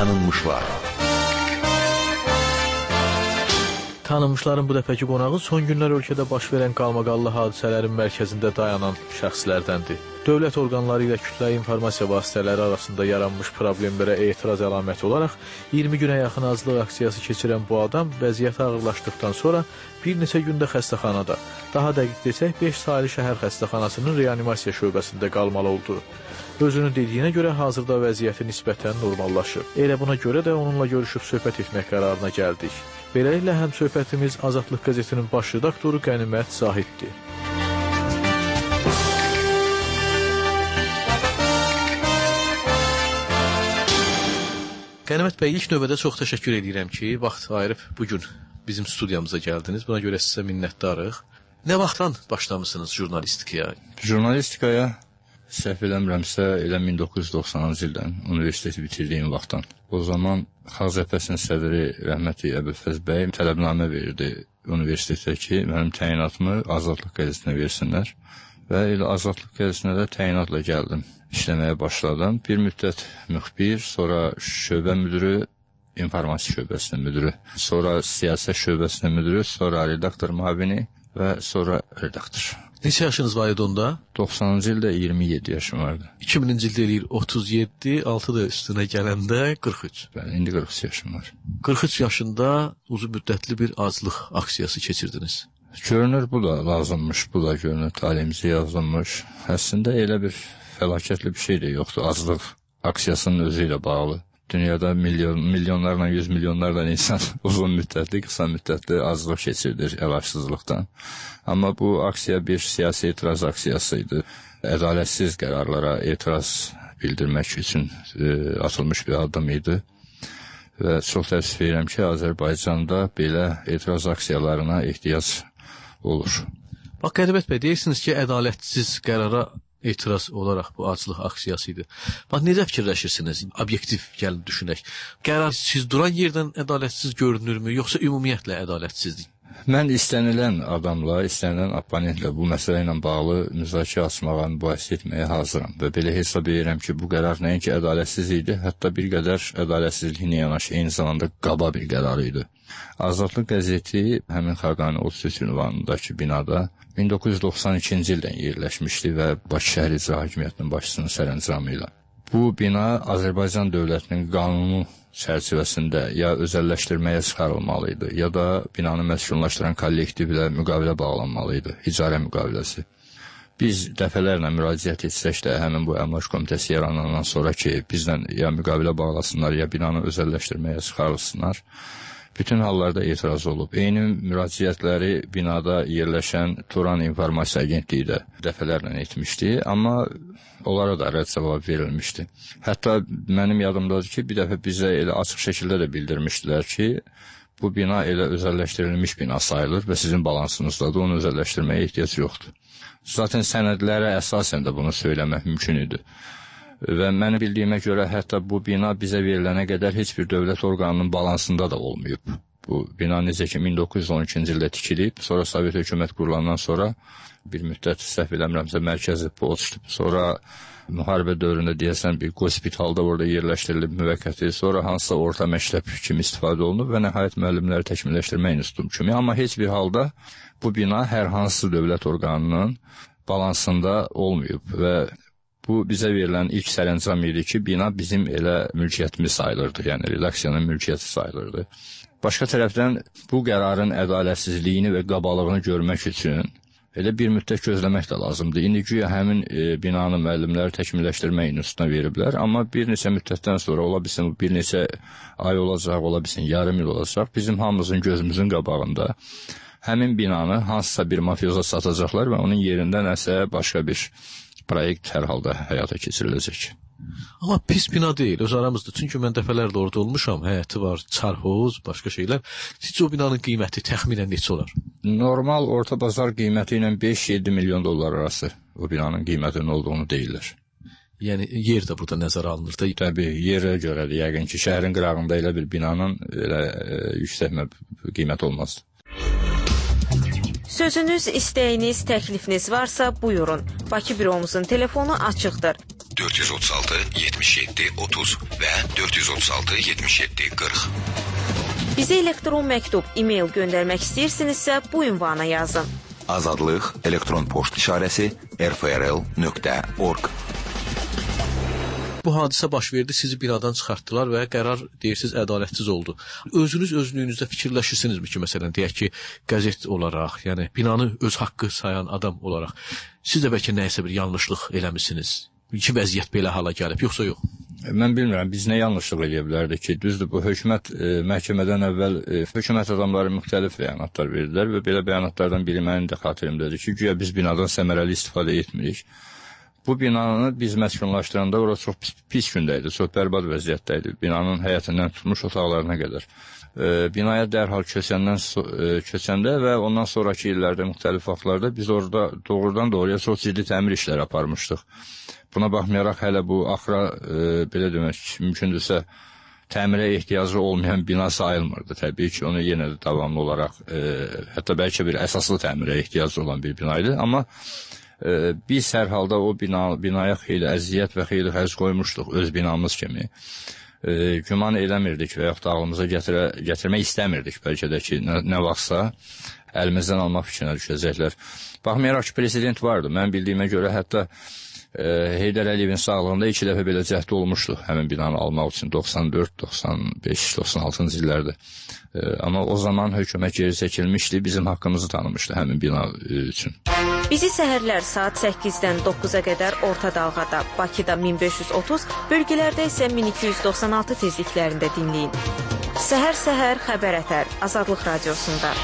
Tanınmışlar. Tanınmışların bu dəfəki qonağı son günlər ölkədə baş verən qalmaqallı hadisələrin mərkəzində dayanan şəxslərdəndir. Dövlət orqanları ilə kütləvi informasiya vasitələri arasında yaranmış problemlərə etiraz əlaməti olaraq 20 günə yaxın azlıq aksiyası keçirən bu adam vəziyyəti ağırlaşdıqdan sonra bir neçə gündə xəstəxanada, daha dəqiq desək 5 saylı şəhər xəstəxanasının reanimasiya şöbəsində qalmalı oldu. Özünün dediyinə görə hazırda vəziyyəti nisbətən normallaşıb. Elə buna görə də onunla görüşüb söhbət etmək qərarına gəldik. Beləliklə həm söhbətimiz Azadlıq qəzetinin baş redaktoru Qənimət Zahiddir. Qənimət bəy, ilk növbədə çox təşəkkür edirəm ki, vaxt ayırıb bugün bizim studiyamıza gəldiniz. Buna görə sizə minnətdarıq. Nə vaxtdan başlamışsınız jurnalistikaya? Jurnalistikaya səhv eləmirəmsə elə 1990-cı ildən universiteti bitirdiyim vaxtdan. O zaman Xalq Cəbhəsinin sədri rəhmətli Əbülfəz bəy tələbnamə verirdi universitetə ki, mənim təyinatımı Azadlıq qəzetinə versinlər. Və elə Azadlıq qəzetinə də təyinatla gəldim. İşləməyə başladım. Bir müddət müxbir, sonra şöbə müdürü, informasiya şöbəsinin müdürü, sonra siyasət şöbəsinin müdürü, sonra redaktor müavini və sonra redaktor. Neçə yaşınız var idi onda? 90-cı ildə 27 yaşım vardı. 2000-ci ildə eləyir 37, 6 da üstünə gələndə 43. Bəli, indi 43 yaşım var. 43 yaşında uzun müddətli bir aclıq aksiyası keçirdiniz. Görünür bu da lazımmış, bu da görünür talihimizə yazılmış. Əslində elə bir fəlakətli bir şey də yoxdur. Aclıq aksiyasının özü ilə bağlı. Dünyada milyonlarla, 100 milyonlarla insan uzun müddətli, qısa müddətli aclıq keçirdir əlacsızlıqdan. Amma bu aksiya bir siyasi etiraz aksiyası idi. Ədalətsiz qərarlara etiraz bildirmək üçün atılmış bir addım idi. Və çox təəssüf edirəm ki, Azərbaycanda belə etiraz aksiyalarına ehtiyac olur. Bax, Qənimət bəy, deyirsiniz ki, ədalətsiz qərara etiraz olaraq bu aclıq aksiyası idi. Bax, necə fikirləşirsiniz? Obyektiv gəlin düşünək. Qərar siz duran yerdən ədalətsiz görünürmü, yoxsa ümumiyyətlə ədalətsizlik? Mən istənilən adamla, istənilən abonentlə bu məsələ ilə bağlı müzakirə açmağa, mübahisə etməyə hazıram. Və belə hesab edirəm ki, bu qərar nəinki ədalətsiz idi, hətta bir qədər ədalətsizliklə yanaşı eyni zamanda qaba bir qərar idi. Azadlıq qəzeti həmin Xaqani 33 ünvanındakı binada 1992-ci ildən yerləşmişdi və Bakı şəhər icra hakimiyyətinin başçısının sərəncamı ilə. Bu bina Azərbaycan dövlətinin qanunu çərçivəsində ya özəlləşdirməyə çıxarılmalı idi, ya da binanı məskunlaşdıran kollektivlə müqavilə bağlanmalı idi, icarə müqaviləsi. Biz dəfələrlə müraciət etsək də həmin bu əmlak komitəsi yaranandan sonra ki, bizdən ya müqavilə bağlasınlar, ya binanı özəlləşdirməyə çıxarılsınlar, bütün hallarda etiraz olub. Eyni müraciətləri binada yerləşən Turan İnformasiya Agentliyi də dəfələrlə etmişdi, amma onlara da rədd cavab verilmişdi. Hətta mənim yadımdadır ki, bir dəfə bizə elə açıq şəkildə də bildirmişdilər ki, bu bina elə özəlləşdirilmiş bina sayılır və sizin balansınızdadır, onu özəlləşdirməyə ehtiyac yoxdur. Zaten sənədlərə əsasən də bunu söyləmək mümkün idi. Və mənim bildiyimə görə hətta bu bina bizə verilənə qədər heç bir dövlət orqanının balansında da olmayıb. Bu bina necə ki 1912-ci ildə tikilib, sonra Sovet hökumət qurulandan sonra bir müddət səhv eləmirəmsə mərkəzi poçtub, sonra müharibə dövründə deyəsən bir qospitalda orada yerləşdirilib müvəqqəti, sonra hansısa orta məktəb kimi istifadə olunub və nəhayət müəllimləri təkmilləşdirmə institutu kimi. Amma heç bir halda bu bina hər hansı dövlət orqanının balansında olmayıb və bu bizə verilən ilk sərəncam idi ki, bina bizim elə mülkiyyətimiz sayılırdı, yəni redaksiyanın mülkiyyəti sayılırdı. Başqa tərəfdən bu qərarın ədalətsizliyini və qabalığını görmək üçün elə bir müddət gözləmək də lazımdır. İndi güya həmin binanı müəllimləri təkmilləşdirmə institutuna veriblər, amma bir neçə müddətdən sonra ola bilsin, bir neçə ay olacaq, ola bilsin, yarım il olacaq, bizim hamımızın gözümüzün qabağında həmin binanı hansısa bir mafyoza satacaqlar və onun yerində nəsə başqa bir proyekt hər halda həyata keçiriləcək. Amma pis bina deyil, öz aramızda. Çünki mən dəfələrlə orada olmuşam, həyəti var, çarxoz, başqa şeylər. Sizcə o binanın qiyməti təxminən neçə olar? Normal orta bazar qiyməti ilə 5-7 milyon dollar arası o binanın qiymətinin olduğunu deyirlər. Yəni yer də burada nəzərə alınır da. Təbii, yerə görədir. Yəqin ki, şəhərin qırağında elə bir binanın elə yüksək qiymət olmazdı. Sözünüz, istəyiniz, təklifiniz varsa buyurun. Bakı büromuzun telefonu açıqdır. 436 77 30 və 436 77 40. Bizə elektron məktub, e-mail göndərmək istəyirsinizsə bu ünvana yazın. Azadlıq elektron poçt işarəsi rfrl.org. Bu hadisə baş verdi, sizi binadan çıxartdılar və qərar deyirsiniz ədalətsiz oldu. Özünüz özlüyünüzdə fikirləşirsinizmi ki, məsələn, deyək ki, qəzet olaraq, yəni binanı öz haqqı sayan adam olaraq, siz də bəlkə nəyəsə bir yanlışlıq eləmişsiniz ki, vəziyyət belə hala gəlib, yoxsa yox? Mən bilmirəm, biz nə yanlışlıq eləyə bilərdik ki, düzdür, bu hökumət məhkəmədən əvvəl hökumət adamları müxtəlif bəyanatlar verdilər və belə bəyanatlardan biri mənim də xatirimdədir ki, güya biz binadan səmərəli istifadə etmirik. Bu binanı biz məskunlaşdıranda orada çox pis gündə idi, çox bərbad vəziyyətdə idi. Binanın həyətindən tutmuş otaqlarına qədər. Binaya dərhal köçəndə və ondan sonraki illərdə, müxtəlif vaxtlarda biz orada doğrudan doğruya çox ciddi təmir işləri aparmışdıq. Buna baxmayaraq hələ bu axıra, belə demək mümkündürsə, təmirə ehtiyacı olmayan bina sayılmırdı. Təbii ki, onu yenə də davamlı olaraq, hətta bəlkə bir əsaslı təmirə ehtiyacı olan bir bina idi. Amma biz hər halda o binaya xeyli əziyyət və xeyli xərc qoymuşduq öz binamız kimi. Güman eləmirdik və yaxud da ağlımıza gətirmək istəmirdik bəlkə də ki, nə vaxtsa əlimizdən almaq fikrinə düşəcəklər. Baxmayaraq ki, prezident vardı. Mən bildiyimə görə hətta Heydər Əliyevin sağlığında 2 dəfə belə cəhdi olmuşdu həmin binanı almaq üçün 94, 95, 96-cı illərdə. Amma o zaman hökumət geri çəkilmişdi, bizim haqqımızı tanımışdı həmin bina üçün. Bizi səhərlər saat 8-dən 9-a qədər orta dalğada, Bakıda 1530, bölgələrdə isə 1296 tezliklərində dinləyin. Səhər-səhər xəbər ətər, Azadlıq Radiosunda.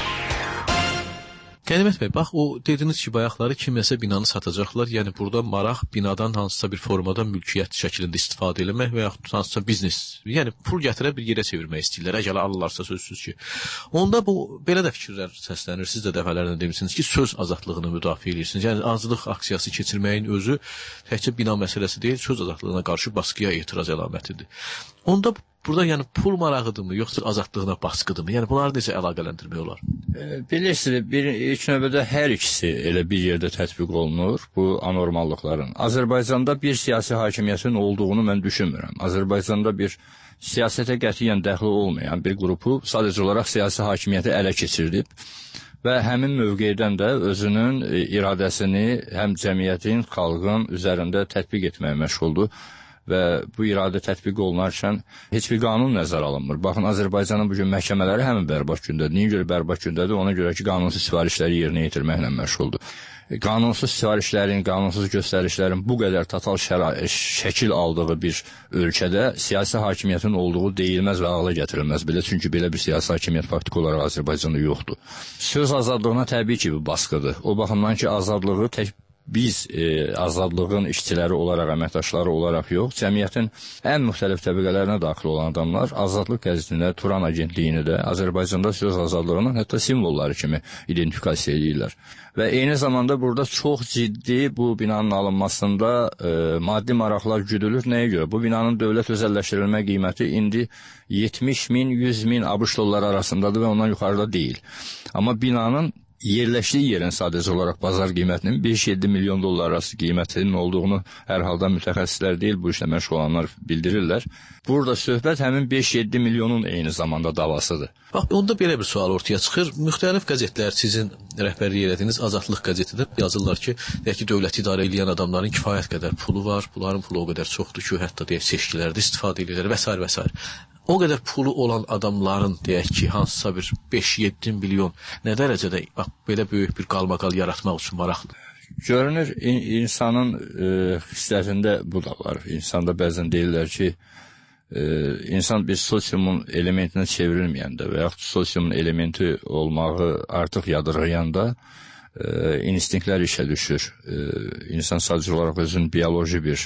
Qənimət bəy, bax, o dediniz ki, bayaqları kiməsə binanı satacaqlar, yəni burada maraq binadan hansısa bir formada mülkiyyət şəklində istifadə eləmək və yaxud hansısa biznes, yəni pul gətirə bir yerə çevirmək istəyirlər, əgər alırlarsa sözsüz ki. Onda bu, belə də fikirlər səslənir, siz də dəfələrlə demişsiniz ki, söz azadlığını müdafiə edirsiniz, yəni azadlıq aksiyası keçirməyin özü təkcə bina məsələsi deyil, söz azadlığına qarşı baskıya etiraz əlamətidir. Onda burada yəni pul marağıdırmı, yoxsa azadlığına baskıdırmı? Yəni bunları necə əlaqələndirmək olar? Bilirsiniz, ilk növbədə hər ikisi elə bir yerdə tətbiq olunur, bu anormallıqların. Azərbaycanda bir siyasi hakimiyyətin olduğunu mən düşünmürəm. Azərbaycanda bir siyasətə qətiyyən dəxli olmayan bir qrupu sadəcə olaraq siyasi hakimiyyəti ələ keçirdib və həmin mövqeydən də özünün iradəsini həm cəmiyyətin, xalqın üzərində tətbiq etməyə məşğuldur. Və bu iradə tətbiq olunarkən heç bir qanun nəzərə alınmır. Baxın, Azərbaycanın bugün məhkəmələri həmin bərbad gündədir. Niyə görə bərbad gündədir? Ona görə ki, qanunsuz sifarişləri yerinə yetirməklə məşğuldur. Qanunsuz sifarişlərin, qanunsuz göstərişlərin bu qədər total şəkil aldığı bir ölkədə siyasi hakimiyyətin olduğu deyilməz və ağla gətirilməz belə. Çünki belə bir siyasi hakimiyyət faktik olaraq Azərbaycanda yoxdur. Söz azadlığına təbii ki, bu baskıdır. O baxımdan ki, azadlığı biz azadlığın işçiləri olaraq, əməkdaşları olaraq yox, cəmiyyətin ən müxtəlif təbəqələrinə daxil olan adamlar Azadlıq qəzetində, Turan agentliyini də Azərbaycanda söz azadlığının hətta simvolları kimi identifikasiya edirlər. Və eyni zamanda burada çox ciddi bu binanın alınmasında maddi maraqlar güdülür. Nəyə görə? Bu binanın dövlət özəlləşdirilmə qiyməti indi 70 min, 100 min ABŞ dolları arasındadır və ondan yuxarıda deyil. Amma binanın yerləşdiyi yerin sadəcə olaraq bazar qiymətinin 5-7 milyon dollar arası qiymətinin olduğunu hər halda mütəxəssislər deyil, bu işlə məşğul olanlar bildirirlər. Burada söhbət həmin 5-7 milyonun eyni zamanda davasıdır. Bax, onda belə bir sual ortaya çıxır. Müxtəlif qəzetlər sizin rəhbərlik elədiyiniz Azadlıq qəzetində yazırlar ki, deyək ki, dövləti idarə edən adamların kifayət qədər pulu var, bunların pulu o qədər çoxdur ki, hətta deyək seçkilərdə istifadə edirlər və s. və s. O qədər pulu olan adamların, deyək ki, hansısa bir 5-7 milyon nə dərəcədə bax, belə böyük bir qalmaqal yaratmaq üçün maraqlıdır? Görünür, insanın xislətində bu da var. İnsanda bəzən deyirlər ki, insan bir sosiumun elementinə çevrilməyəndə və yaxud sosiumun elementi olmağı artıq yadırğayanda instinktlər işə düşür. İnsan sadəcə olaraq özünün bioloji bir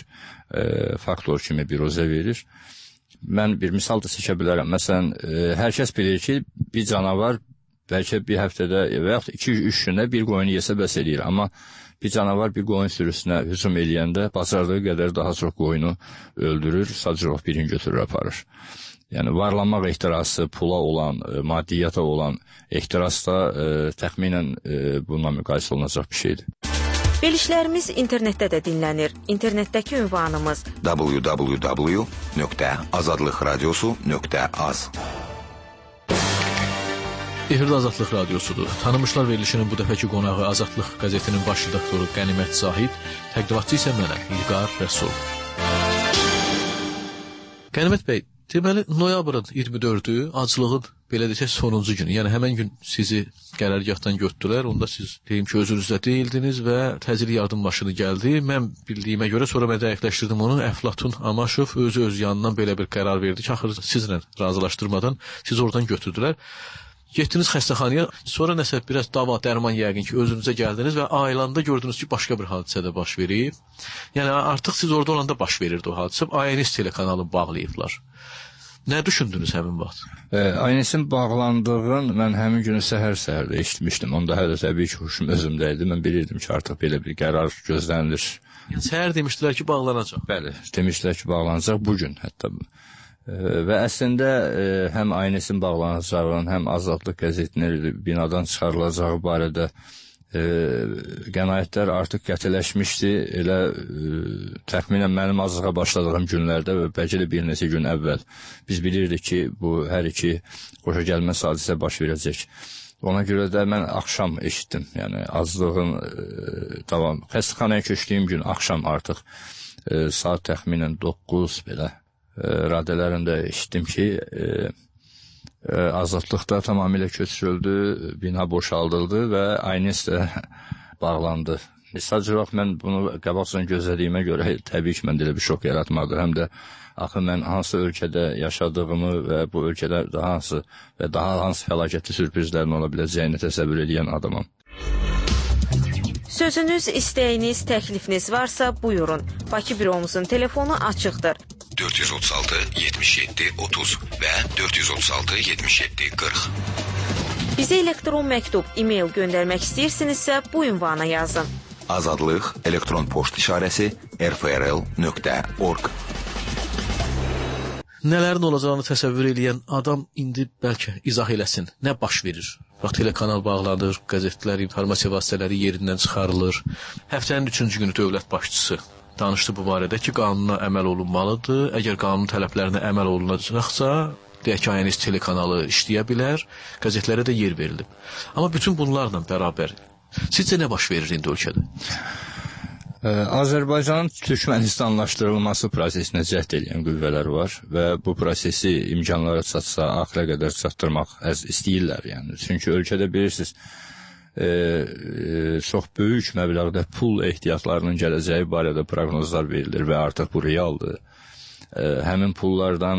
faktor kimi bir özə verir. Mən bir misal da çəkə bilərəm. Məsələn, hər kəs bilir ki, bir canavar bəlkə bir həftədə və yaxud 2-3 gündə bir qoyunu yesə bəs edir. Amma bir canavar bir qoyun sürüsünə hücum eləyəndə bacardığı qədər daha çox qoyunu öldürür, sadəcə olaraq birini götürür, aparır. Yəni, varlanmaq ehtirası, pula olan, maddiyyata olan ehtiras da təxminən bununla müqayisə olunacaq bir şeydir. Verilişlərimiz internetdə də dinlənir. İnternetdəki ünvanımız www.azadlıqradiosu.az. Efirdə Azadlıq Radiosudur. Tanımışlar verilişinin bu dəfəki qonağı Azadlıq qəzetinin baş redaktoru Qənimət Zahid, təqdimatçı isə mənəm, İlqar Rəsul. Qənimət bəy, deməli, noyabrın 24-ü aclığın belə desək sonuncu günü. Yəni həmən gün sizi qərargahdan götürdülər. Onda siz deyim ki, özünüzdə deyildiniz və təcili yardım maşını gəldi. Mən bildiyimə görə sonra mən dəqiqləşdirdim onu. Əflatun Amaşov öz yanından belə bir qərar verdi ki, axır sizlə razılaşdırmadan siz oradan götürdülər. Getdiniz xəstəxanaya, sonra nəsə biraz dava, dərman yəqin ki, özünüzə gəldiniz və ayılanda gördünüz ki, başqa bir hadisə də baş verib. Yəni artıq siz orada olanda baş verirdi o hadisə. ANS telekanalını bağlayıblar. Nə düşündünüz həmin vaxt? ANS-in bağlandığını mən həmin günü səhər-səhərdə eşitmişdim. Onda hələ təbii ki, huşum özümdə idi. Mən bilirdim ki, artıq belə bir qərar gözlənilir. Yəni səhər demişdilər ki, bağlanacaq. Bəli, demişdilər ki, bağlanacaq bugün hətta. Və əslində həm ANS-in bağlanacağının, həm Azadlıq qəzetinin binadan çıxarılacağı barədə qənaətlər artıq qətiləşmişdi. Elə təxminən mənim azlığa başladığım günlərdə və bəlkə də bir neçə gün əvvəl biz bilirdik ki, bu hər iki xoşagəlməz hadisə baş verəcək. Ona görə də mən axşam eşitdim. Yəni azlığın davam. Xəstəxanaya köçdüyüm gün axşam artıq saat təxminən 9 belə radələrində eşitdim ki, Azadlıqda tamamilə köçürüldü, bina boşaldıldı və ANS də bağlandı. Sadəcə vaxt mən bunu qabaqcadan gözlədiyimə görə təbii ki, məndə elə bir şok yaratmadı. Həm də axı mən hansı ölkədə yaşadığımı və bu ölkədə daha hansı fəlakətli sürprizlərin ola biləcəyini təsəvvür edən adamam. Sözünüz, istəyiniz, təklifiniz varsa buyurun. Bakı büromuzun telefonu açıqdır. 436-77-30 və 436-77-40. Bizə elektron məktub, e-mail göndərmək istəyirsinizsə bu ünvana yazın. Azadlıq elektron poçt işarəsi rfrl.org. Nələrin olacağını təsəvvür edən adam indi bəlkə izah eləsin. Nə baş verir? Bax, telekanal bağlanır, qəzetlər, informasiya vasitələri yerindən çıxarılır. Həftənin 3-cü günü dövlət başçısı danışdı bu barədə ki, qanuna əməl olunmalıdır. Əgər qanun tələblərinə əməl olunacaqsa, deyək ki, ANS telekanalı işləyə bilər, qəzetlərə də yer verilib. Amma bütün bunlarla bərabər, sizcə nə baş verir indi ölkədə? Azərbaycanın Türkmənistanlaşdırılması prosesinə cəhd edən qüvvələr var və bu prosesi imkanlara çatsa, axıra qədər çatdırmaq istəyirlər. Yəni. Çünki ölkədə bilirsiniz, çox böyük məbləğdə pul ehtiyatlarının gələcəyi barədə proqnozlar verilir və artıq bu realdır. Həmin pullardan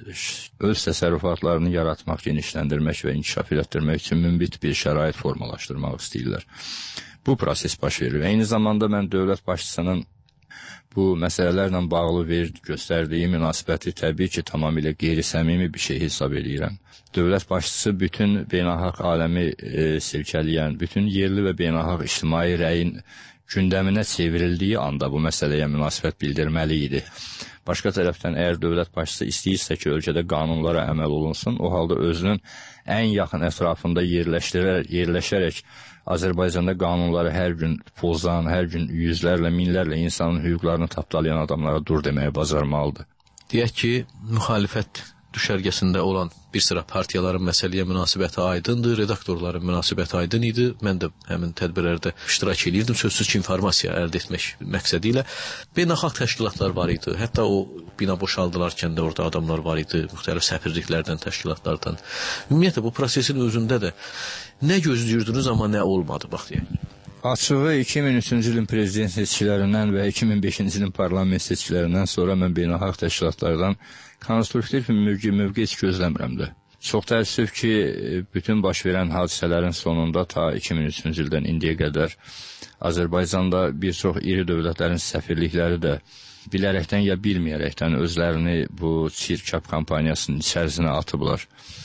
öz təsərrüfatlarını yaratmaq, genişləndirmək və inkişaf etdirmək üçün münbit bir şərait formalaşdırmaq istəyirlər. Bu proses baş verir. Eyni zamanda mən dövlət başçısının bu məsələlərlə bağlı göstərdiyi münasibəti təbii ki, tamamilə qeyri-səmimi bir şey hesab edirəm. Dövlət başçısı bütün beynəlxalq aləmi silkələyən, bütün yerli və beynəlxalq ictimai rəyin gündəminə çevrildiyi anda bu məsələyə münasibət bildirməli idi. Başqa tərəfdən, əgər dövlət başçısı istəyirsə ki, ölkədə qanunlara əməl olunsun, o halda özünün ən yaxın ətrafında yerləşərək Azərbaycanda qanunları hər gün pozan, hər gün yüzlərlə, minlərlə insanın hüquqlarını tapdalayan adamlara dur deməyə bacarmalıdır. Deyək ki, müxalifət düşərgəsində olan bir sıra partiyaların məsələyə münasibəti aydındır, redaktorların münasibəti aydın idi. Mən də həmin tədbirlərdə iştirak edirdim, sözsüz ki, informasiya əldə etmək məqsədi ilə. Beynəlxalq təşkilatlar var idi, hətta o bina boşaldılarkən də orada adamlar var idi, müxtəlif səfirliklərdən, təşkilatlardan. Ümumiyyətlə, bu prosesin özündə də nə gözləyirdiniz, amma nə olmadı, bax deyək. Açığı 2003-cü ilin prezident seçkilərindən və 2005-ci ilin parlament seçkilərindən sonra mən beynəlxalq təşkilatlardan konstruktiv mövqe heç gözləmirəm də. Çox təəssüf ki, bütün baş verən hadisələrin sonunda ta 2003-cü ildən indiyə qədər Azərbaycanda bir çox iri dövlətlərin səfirlikləri də bilərəkdən ya bilməyərəkdən özlərini bu çirkab kampaniyasının içərisinə atıblar.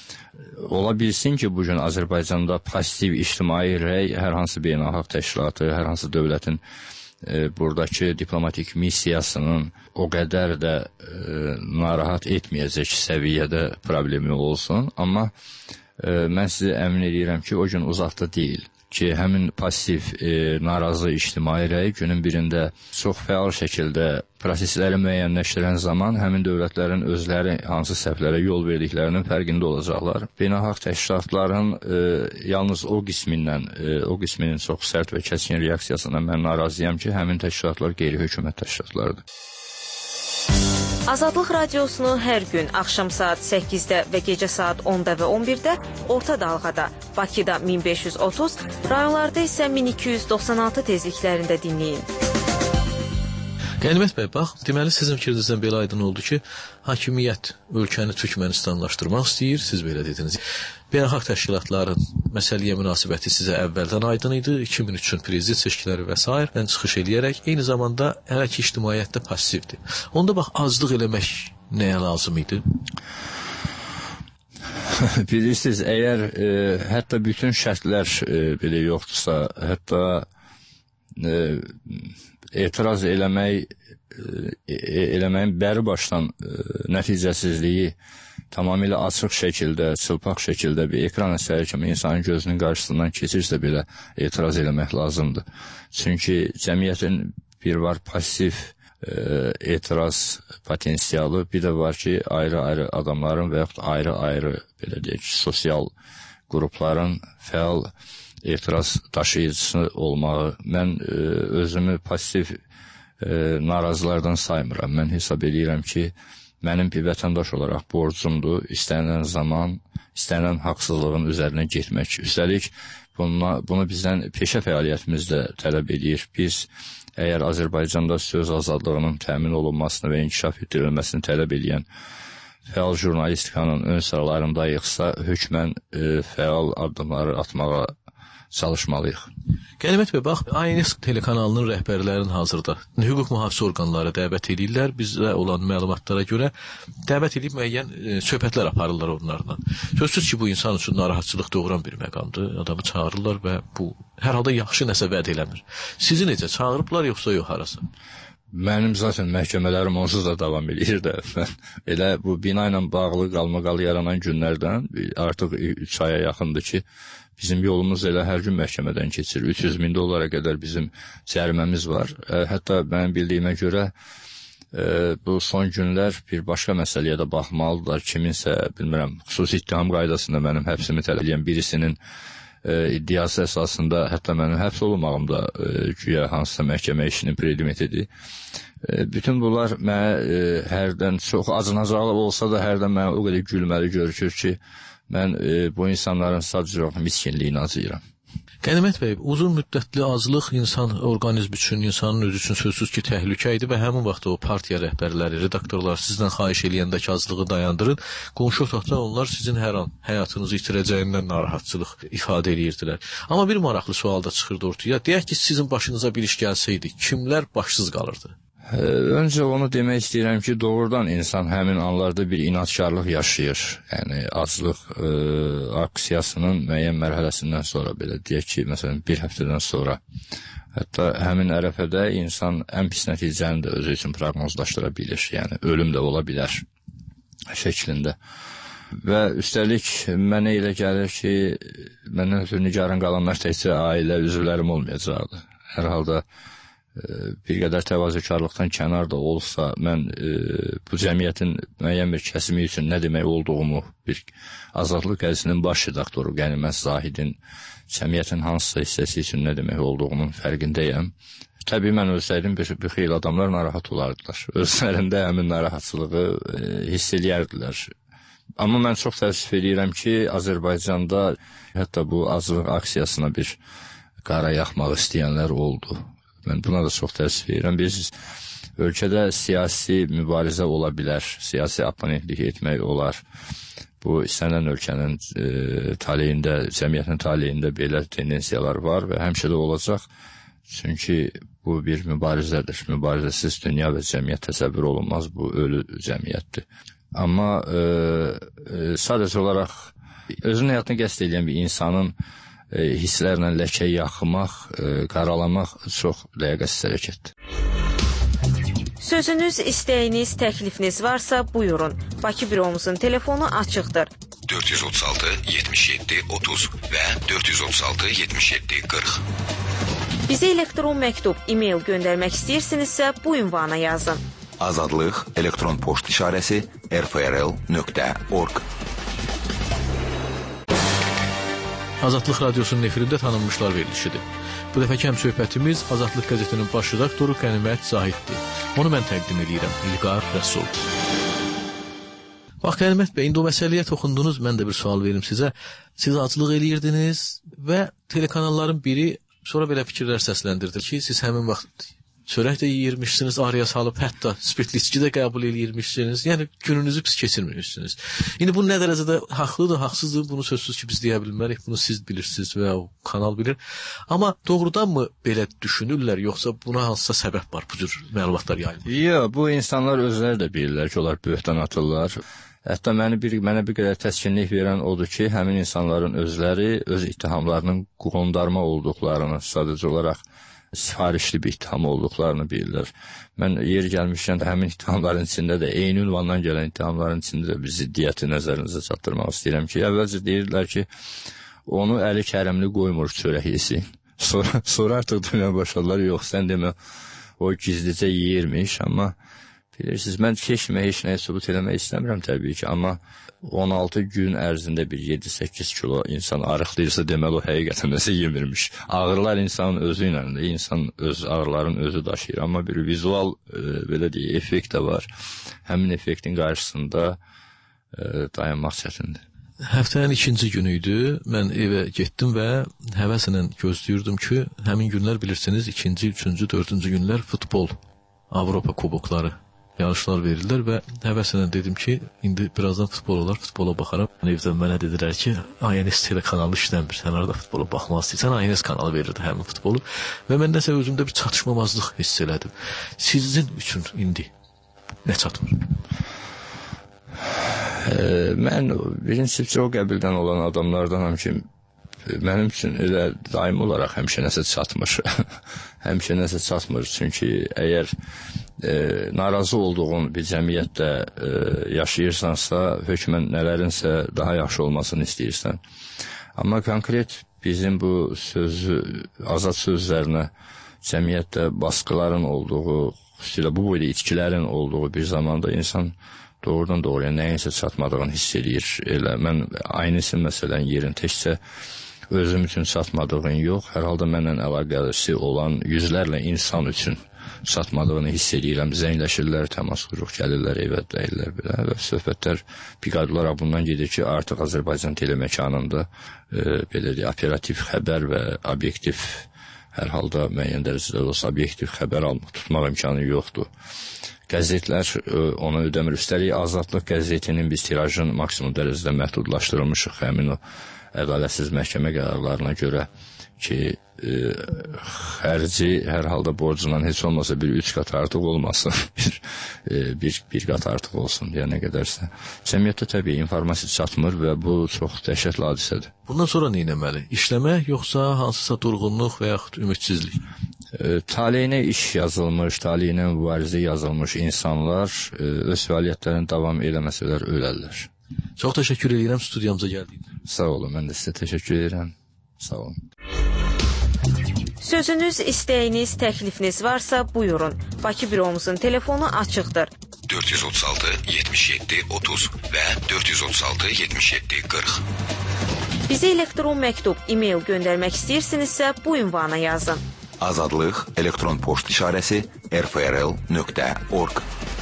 Ola bilsin ki, bugün Azərbaycanda pozitiv ictimai rəy hər hansı beynəlxalq təşkilatı, hər hansı dövlətin buradakı diplomatik missiyasının o qədər də narahat etməyəcək səviyyədə problemi olsun. Amma mən sizi əmin edirəm ki, o gün uzaqda deyil. ki, həmin pasiv narazı ictimai rəy günün birində çox fəal şəkildə prosesləri müəyyənləşdirən zaman həmin dövlətlərin özləri hansı səhvlərə yol verdiklərinin fərqində olacaqlar. Beynəlxalq təşkilatların yalnız o qisminin çox sərt və kəskin reaksiyasından mən narazıyam ki, həmin təşkilatlar qeyri-hökumət təşkilatlarıdır. Azadlıq radiosunu hər gün axşam saat 8-də və gecə saat 10-da və 11-də orta dalğada, Bakıda 1530, rayonlarda isə 1296 tezliklərində dinləyin. Qənimət bəy, bax, deməli sizin fikrinizdən belə aydın oldu ki, hakimiyyət ölkəni Türkmənistanlaşdırmaq istəyir, siz belə dediniz. Beynəlxalq təşkilatların məsələyə münasibəti sizə əvvəldən aydın idi, 2003-cün prezident seçkiləri və s. çıxış eləyərək, eyni zamanda hələ ki ictimaiyyətdə passivdir. Onda bax, azlıq eləmək nəyə lazım idi? Bilirsiniz, əgər hətta bütün şərtlər belə yoxdursa, hətta etiraz eləməyin bəri başdan nəticəsizliyi tamamilə açıq şəkildə, çılpaq şəkildə bir ekran əsəri kimi insanın gözünün qarşısından keçirsə belə etiraz eləmək lazımdır. Çünki cəmiyyətin bir var pasiv etiraz potensialı, bir də var ki, ayrı-ayrı adamların və yaxud ayrı-ayrı belə deyək, sosial qrupların fəal etiraz daşıyıcısı olmağı. Mən özümü pasiv narazılardan saymıram. Mən hesab edirəm ki, mənim bir vətəndaş olaraq borcumdur, istənilən zaman, istənilən haqsızlığın üzərinə getmək. Üstəlik, bunu bizdən peşə fəaliyyətimizdə tələb edir. Biz əgər Azərbaycanda söz azadlığının təmin olunmasını və inkişaf etdirilməsini tələb edən fəal jurnalistikanın ön sıralarındayıqsa, hökmən fəal addımları atmağa çalışmalıyıq. Qənimət bəy, bax, ANS telekanalının rəhbərlərinin hazırda hüquq mühafizə orqanları dəvət edirlər. Bizdə olan məlumatlara görə dəvət edib müəyyən söhbətlər aparırlar onlarla. Sözsüz ki, bu insan üçün narahatçılıq doğuran bir məqamdır. Adamı çağırırlar və bu hər halda yaxşı nəsə vəd eləmir. Sizi necə çağırıblar yoxsa yox harasa? Mənim zaten məhkəmələrim onsuz da davam edir də. Elə bu bina ilə bağlı qalmaqal yaranan günlərdən artıq 3 aya yaxındır ki, bizim yolumuz elə hər gün məhkəmədən keçir. 300 min dollara qədər bizim cəriməmiz var. Hətta mənim bildiyimə görə bu son günlər bir başqa məsələyə də baxmalıdırlar. Kiminsə, bilmirəm, xüsusi ittiham qaydasında mənim həbsimi tələb edən birisinin iddiası əsasında hətta mənim həbs olunmağım da güya hansısa məhkəmə işinin predimetidir. Bütün bunlar mənə hərdən çox acınacaqlı olsa da hərdən mənə o qədər gülməli görükür ki, mən bu insanların sadəcə miskinliyini acıyıram. Qənimət bəy, uzun müddətli azlıq insan orqanizm üçün, insanın özü üçün sözsüz ki, təhlükə idi və həmin vaxtda o partiya rəhbərləri, redaktorlar sizdən xahiş eləyəndə ki, azlığı dayandırın, qonşu otaqda onlar sizin hər an həyatınızı itirəcəyindən narahatçılıq ifadə edirdilər. Amma bir maraqlı sual da çıxırdı ortaya. Deyək ki, sizin başınıza bir iş gəlsəydi, kimlər başsız qalırdı? Öncə onu demək istəyirəm ki, doğrudan insan həmin anlarda bir inatkarlıq yaşayır. Yəni, azlıq aksiyasının müəyyən mərhələsindən sonra belə deyək ki, məsələn, bir həftədən sonra hətta həmin ərəfədə insan ən pis nəticəni də özü üçün proqnozlaşdıra bilir. Yəni, ölüm də ola bilər şəklində. Və üstəlik, mənə elə gəlir ki, məndən ötürü nigaran qalanlar təkcə ailə üzvlərim olmayacaqdır. Hər halda bir qədər təvazökarlıqdan kənar da olsa, mən bu cəmiyyətin müəyyən bir kəsimi üçün nə demək olduğumu, bir Azadlıq qəzetinin baş redaktoru Qənimət Zahidin cəmiyyətin hansısa hissəsi üçün nə demək olduğunun fərqindəyəm. Təbii mən ölsəydim, bir xeyli adamlar narahat olardılar. Özlərində həmin narahatçılığı hiss eləyərdilər. Amma mən çox təəssüf edirəm ki, Azərbaycanda hətta bu azlıq aksiyasına bir qara yaxmaq istəyənlər oldu. Mən buna da çox təəssüf edirəm. Bilirsiniz, ölkədə siyasi mübarizə ola bilər, siyasi oponentlik etmək olar. Bu, istənilən ölkənin taleyində, cəmiyyətin taleyində belə tendensiyalar var və həmişə də olacaq. Çünki bu bir mübarizədir. Mübarizəsiz dünya və cəmiyyət təsəvvür olunmaz, bu ölü cəmiyyətdir. Amma sadəcə olaraq özünün həyatını qəsd edən bir insanın hisslərlə ləkə yaxmaq, qaralamaq çox ləyaqətsiz hərəkətdir. Sözünüz, istəyiniz, təklifiniz varsa buyurun. Bakı büromuzun telefonu açıqdır. 436 77 30 və 436 77 40. Bizə elektron məktub, e-mail göndərmək istəyirsinizsə bu ünvana yazın. Azadlıq elektron poçt işarəsi rfrl.org. Azadlıq Radiosunun efirində tanınmışlar verilişidir. Bu dəfəki həmsöhbətimiz Azadlıq qəzetinin baş redaktoru Qənimət Zahiddir. Onu mən təqdim edirəm, İlqar Rəsul. Bax, Qənimət bəy, indi o məsələyə toxundunuz, mən də bir sual verim sizə. Siz acılıq eləyirdiniz və telekanalların biri sonra belə fikirlər səsləndirdi ki, siz həmin vaxt çörək də yeyirmişsiniz, araya salıb, hətta spirtli içki də qəbul eləyirmişsiniz. Yəni, gününüzü pis keçirmişsiniz. İndi bu nə dərəcədə haqlıdır, haqsızdır, bunu sözsüz ki, biz deyə bilmərik, bunu siz bilirsiniz və o kanal bilir. Amma doğrudan mı belə düşünürlər, yoxsa buna hansısa səbəb var, bu cür məlumatlar yayılır? Yox, bu insanlar özləri də bilirlər ki, onlar böhtan atırlar. Hətta mənə bir qədər təskinlik verən odur ki, həmin insanların özləri öz ittihamlarının qondarma olduqlarını, sadəcə olaraq sifarişli bir ittiham olduqlarını bilirlər. Mən yer gəlmişkən həmin ittihamların içində də, eyni ünvandan gələn ittihamların içində də bir ziddiyyəti nəzərinizə çatdırmaq istəyirəm ki, əvvəlcə deyirlər ki, onu əli kərimli qoymur çörək yesin. Sonra artıq dünya başladılar, yox, sən demə, o gizlicə yeyirmiş, amma bilirsiniz, mən heç nəyə sübut eləmək istəmirəm təbii ki, amma 16 gün ərzində bir 7-8 kilo insan arıqlayırsa, deməli o həqiqətən nəsə yemirmiş. Ağrılar insanın özü ilə də, insan öz ağrıların özü daşıyır, amma bir vizual, belə deyək, effekt də var. Həmin effektin qarşısında dayanmaq çətindir. Həftənin 2-ci günü idi, mən evə getdim və həvəslə gözləyirdim ki, həmin günlər bilirsiniz, 2-ci, 3-cü, 4-cü günlər futbol, Avropa kubokları yarışlar verirlər və həvəslə dedim ki, indi birazdan futbol olar, futbola baxaram. Evdən mənə dedilər ki, ANS telekanalı işləmir, sən arada futbola baxmaq istəyirsən, ANS kanalı verirdi həmin futbolu və mən nəsə özümdə bir çatışmamazlıq hiss elədim. Sizin üçün indi nə çatmır? Mən birincisi o qəbildən olan adamlardanam ki, mənim üçün elə daim olaraq həmişə nəsə çatmır. Həmişə nəsə çatmır, çünki əgər narazı olduğun bir cəmiyyətdə yaşayırsansa, hökmən nələrinsə daha yaxşı olmasını istəyirsən. Amma konkret bizim bu sözü, azad sözlərinə cəmiyyətdə baskıların olduğu, xüsusilə bu boyda içkilərin olduğu bir zamanda insan doğrudan doğruya nəyinsə çatmadığını hiss edir. Elə mən aynısı məsələn yerin təkcə özüm üçün çatmadığın yox, hər halda mənlə əlaqəsi olan yüzlərlə insan üçün çatmadığını hiss edirəm. Zəngləşirlər, təmas qururuq, gəlirlər, evə dəyirlər belə və söhbətlər piqad olaraq bundan gedir ki, artıq Azərbaycan teleməkanında belə deyək, operativ xəbər və obyektiv, hər halda müəyyən dərəcədə olsa obyektiv xəbər tutmaq imkanı yoxdur. Qəzetlər onu ödəmir. Üstəlik, Azadlıq qəzetinin biz tirajın maksimum dərəcədə məhdudlaşdırılmışıq həmin o ədalətsiz məhkəmə qərarlarına görə ki, xərci hər halda borcundan heç olmasa bir 3 qat artıq olmasın, bir qat artıq olsun deyə nə qədərsə. Cəmiyyətdə təbii informasiya çatmır və bu çox dəhşətli hadisədir. Bundan sonra nə etməli? İşləmək yoxsa hansısa durğunluq və yaxud ümidsizlik? Taleyinə iş yazılmış, taleyinə mübarizə yazılmış insanlar öz fəaliyyətlərini davam eləməsələr ölərlər. Çox təşəkkür edirəm studiyamıza gəldiyiniz. Sağ olun, mən də sizə təşəkkür edirəm. Sağ olun. Sözünüz, istəyiniz, təklifiniz varsa buyurun. Bakı büromuzun telefonu açıqdır. 436 77 30 və 436 77 40. Bizə elektron məktub, e-mail göndərmək istəyirsinizsə bu ünvana yazın. Azadlıq elektron poçt işarəsi rfrl.org.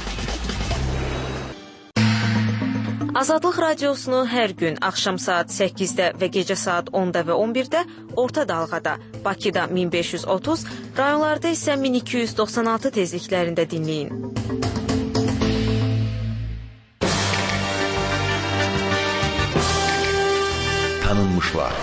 Azadlıq radiosunu hər gün axşam saat 8-də və gecə saat 10-da və 11-də orta dalğada, Bakıda 1530, rayonlarda isə 1296 tezliklərində dinləyin. Tanınmışlar.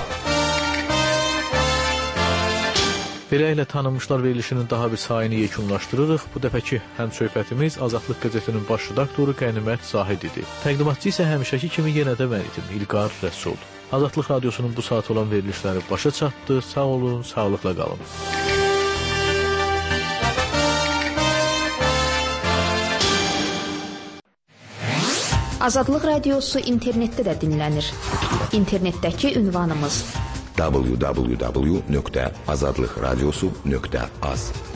Beləliklə tanınmışlar verilişinin daha bir sayını yekunlaşdırırıq. Bu dəfəki həmsöhbətimiz Azadlıq qəzetinin baş redaktoru Qənimət Zahid idi. Təqdimatçı isə həmişəki kimi yenə də mən idim, İlqar Rəsul. Azadlıq radiosunun bu saat olan verilişləri başa çatdı. Sağ olun, sağlıqla qalın. Azadlıq Radiosu internetdə də dinlənir. İnternetdəki ünvanımız www.azadlıqradiosu.az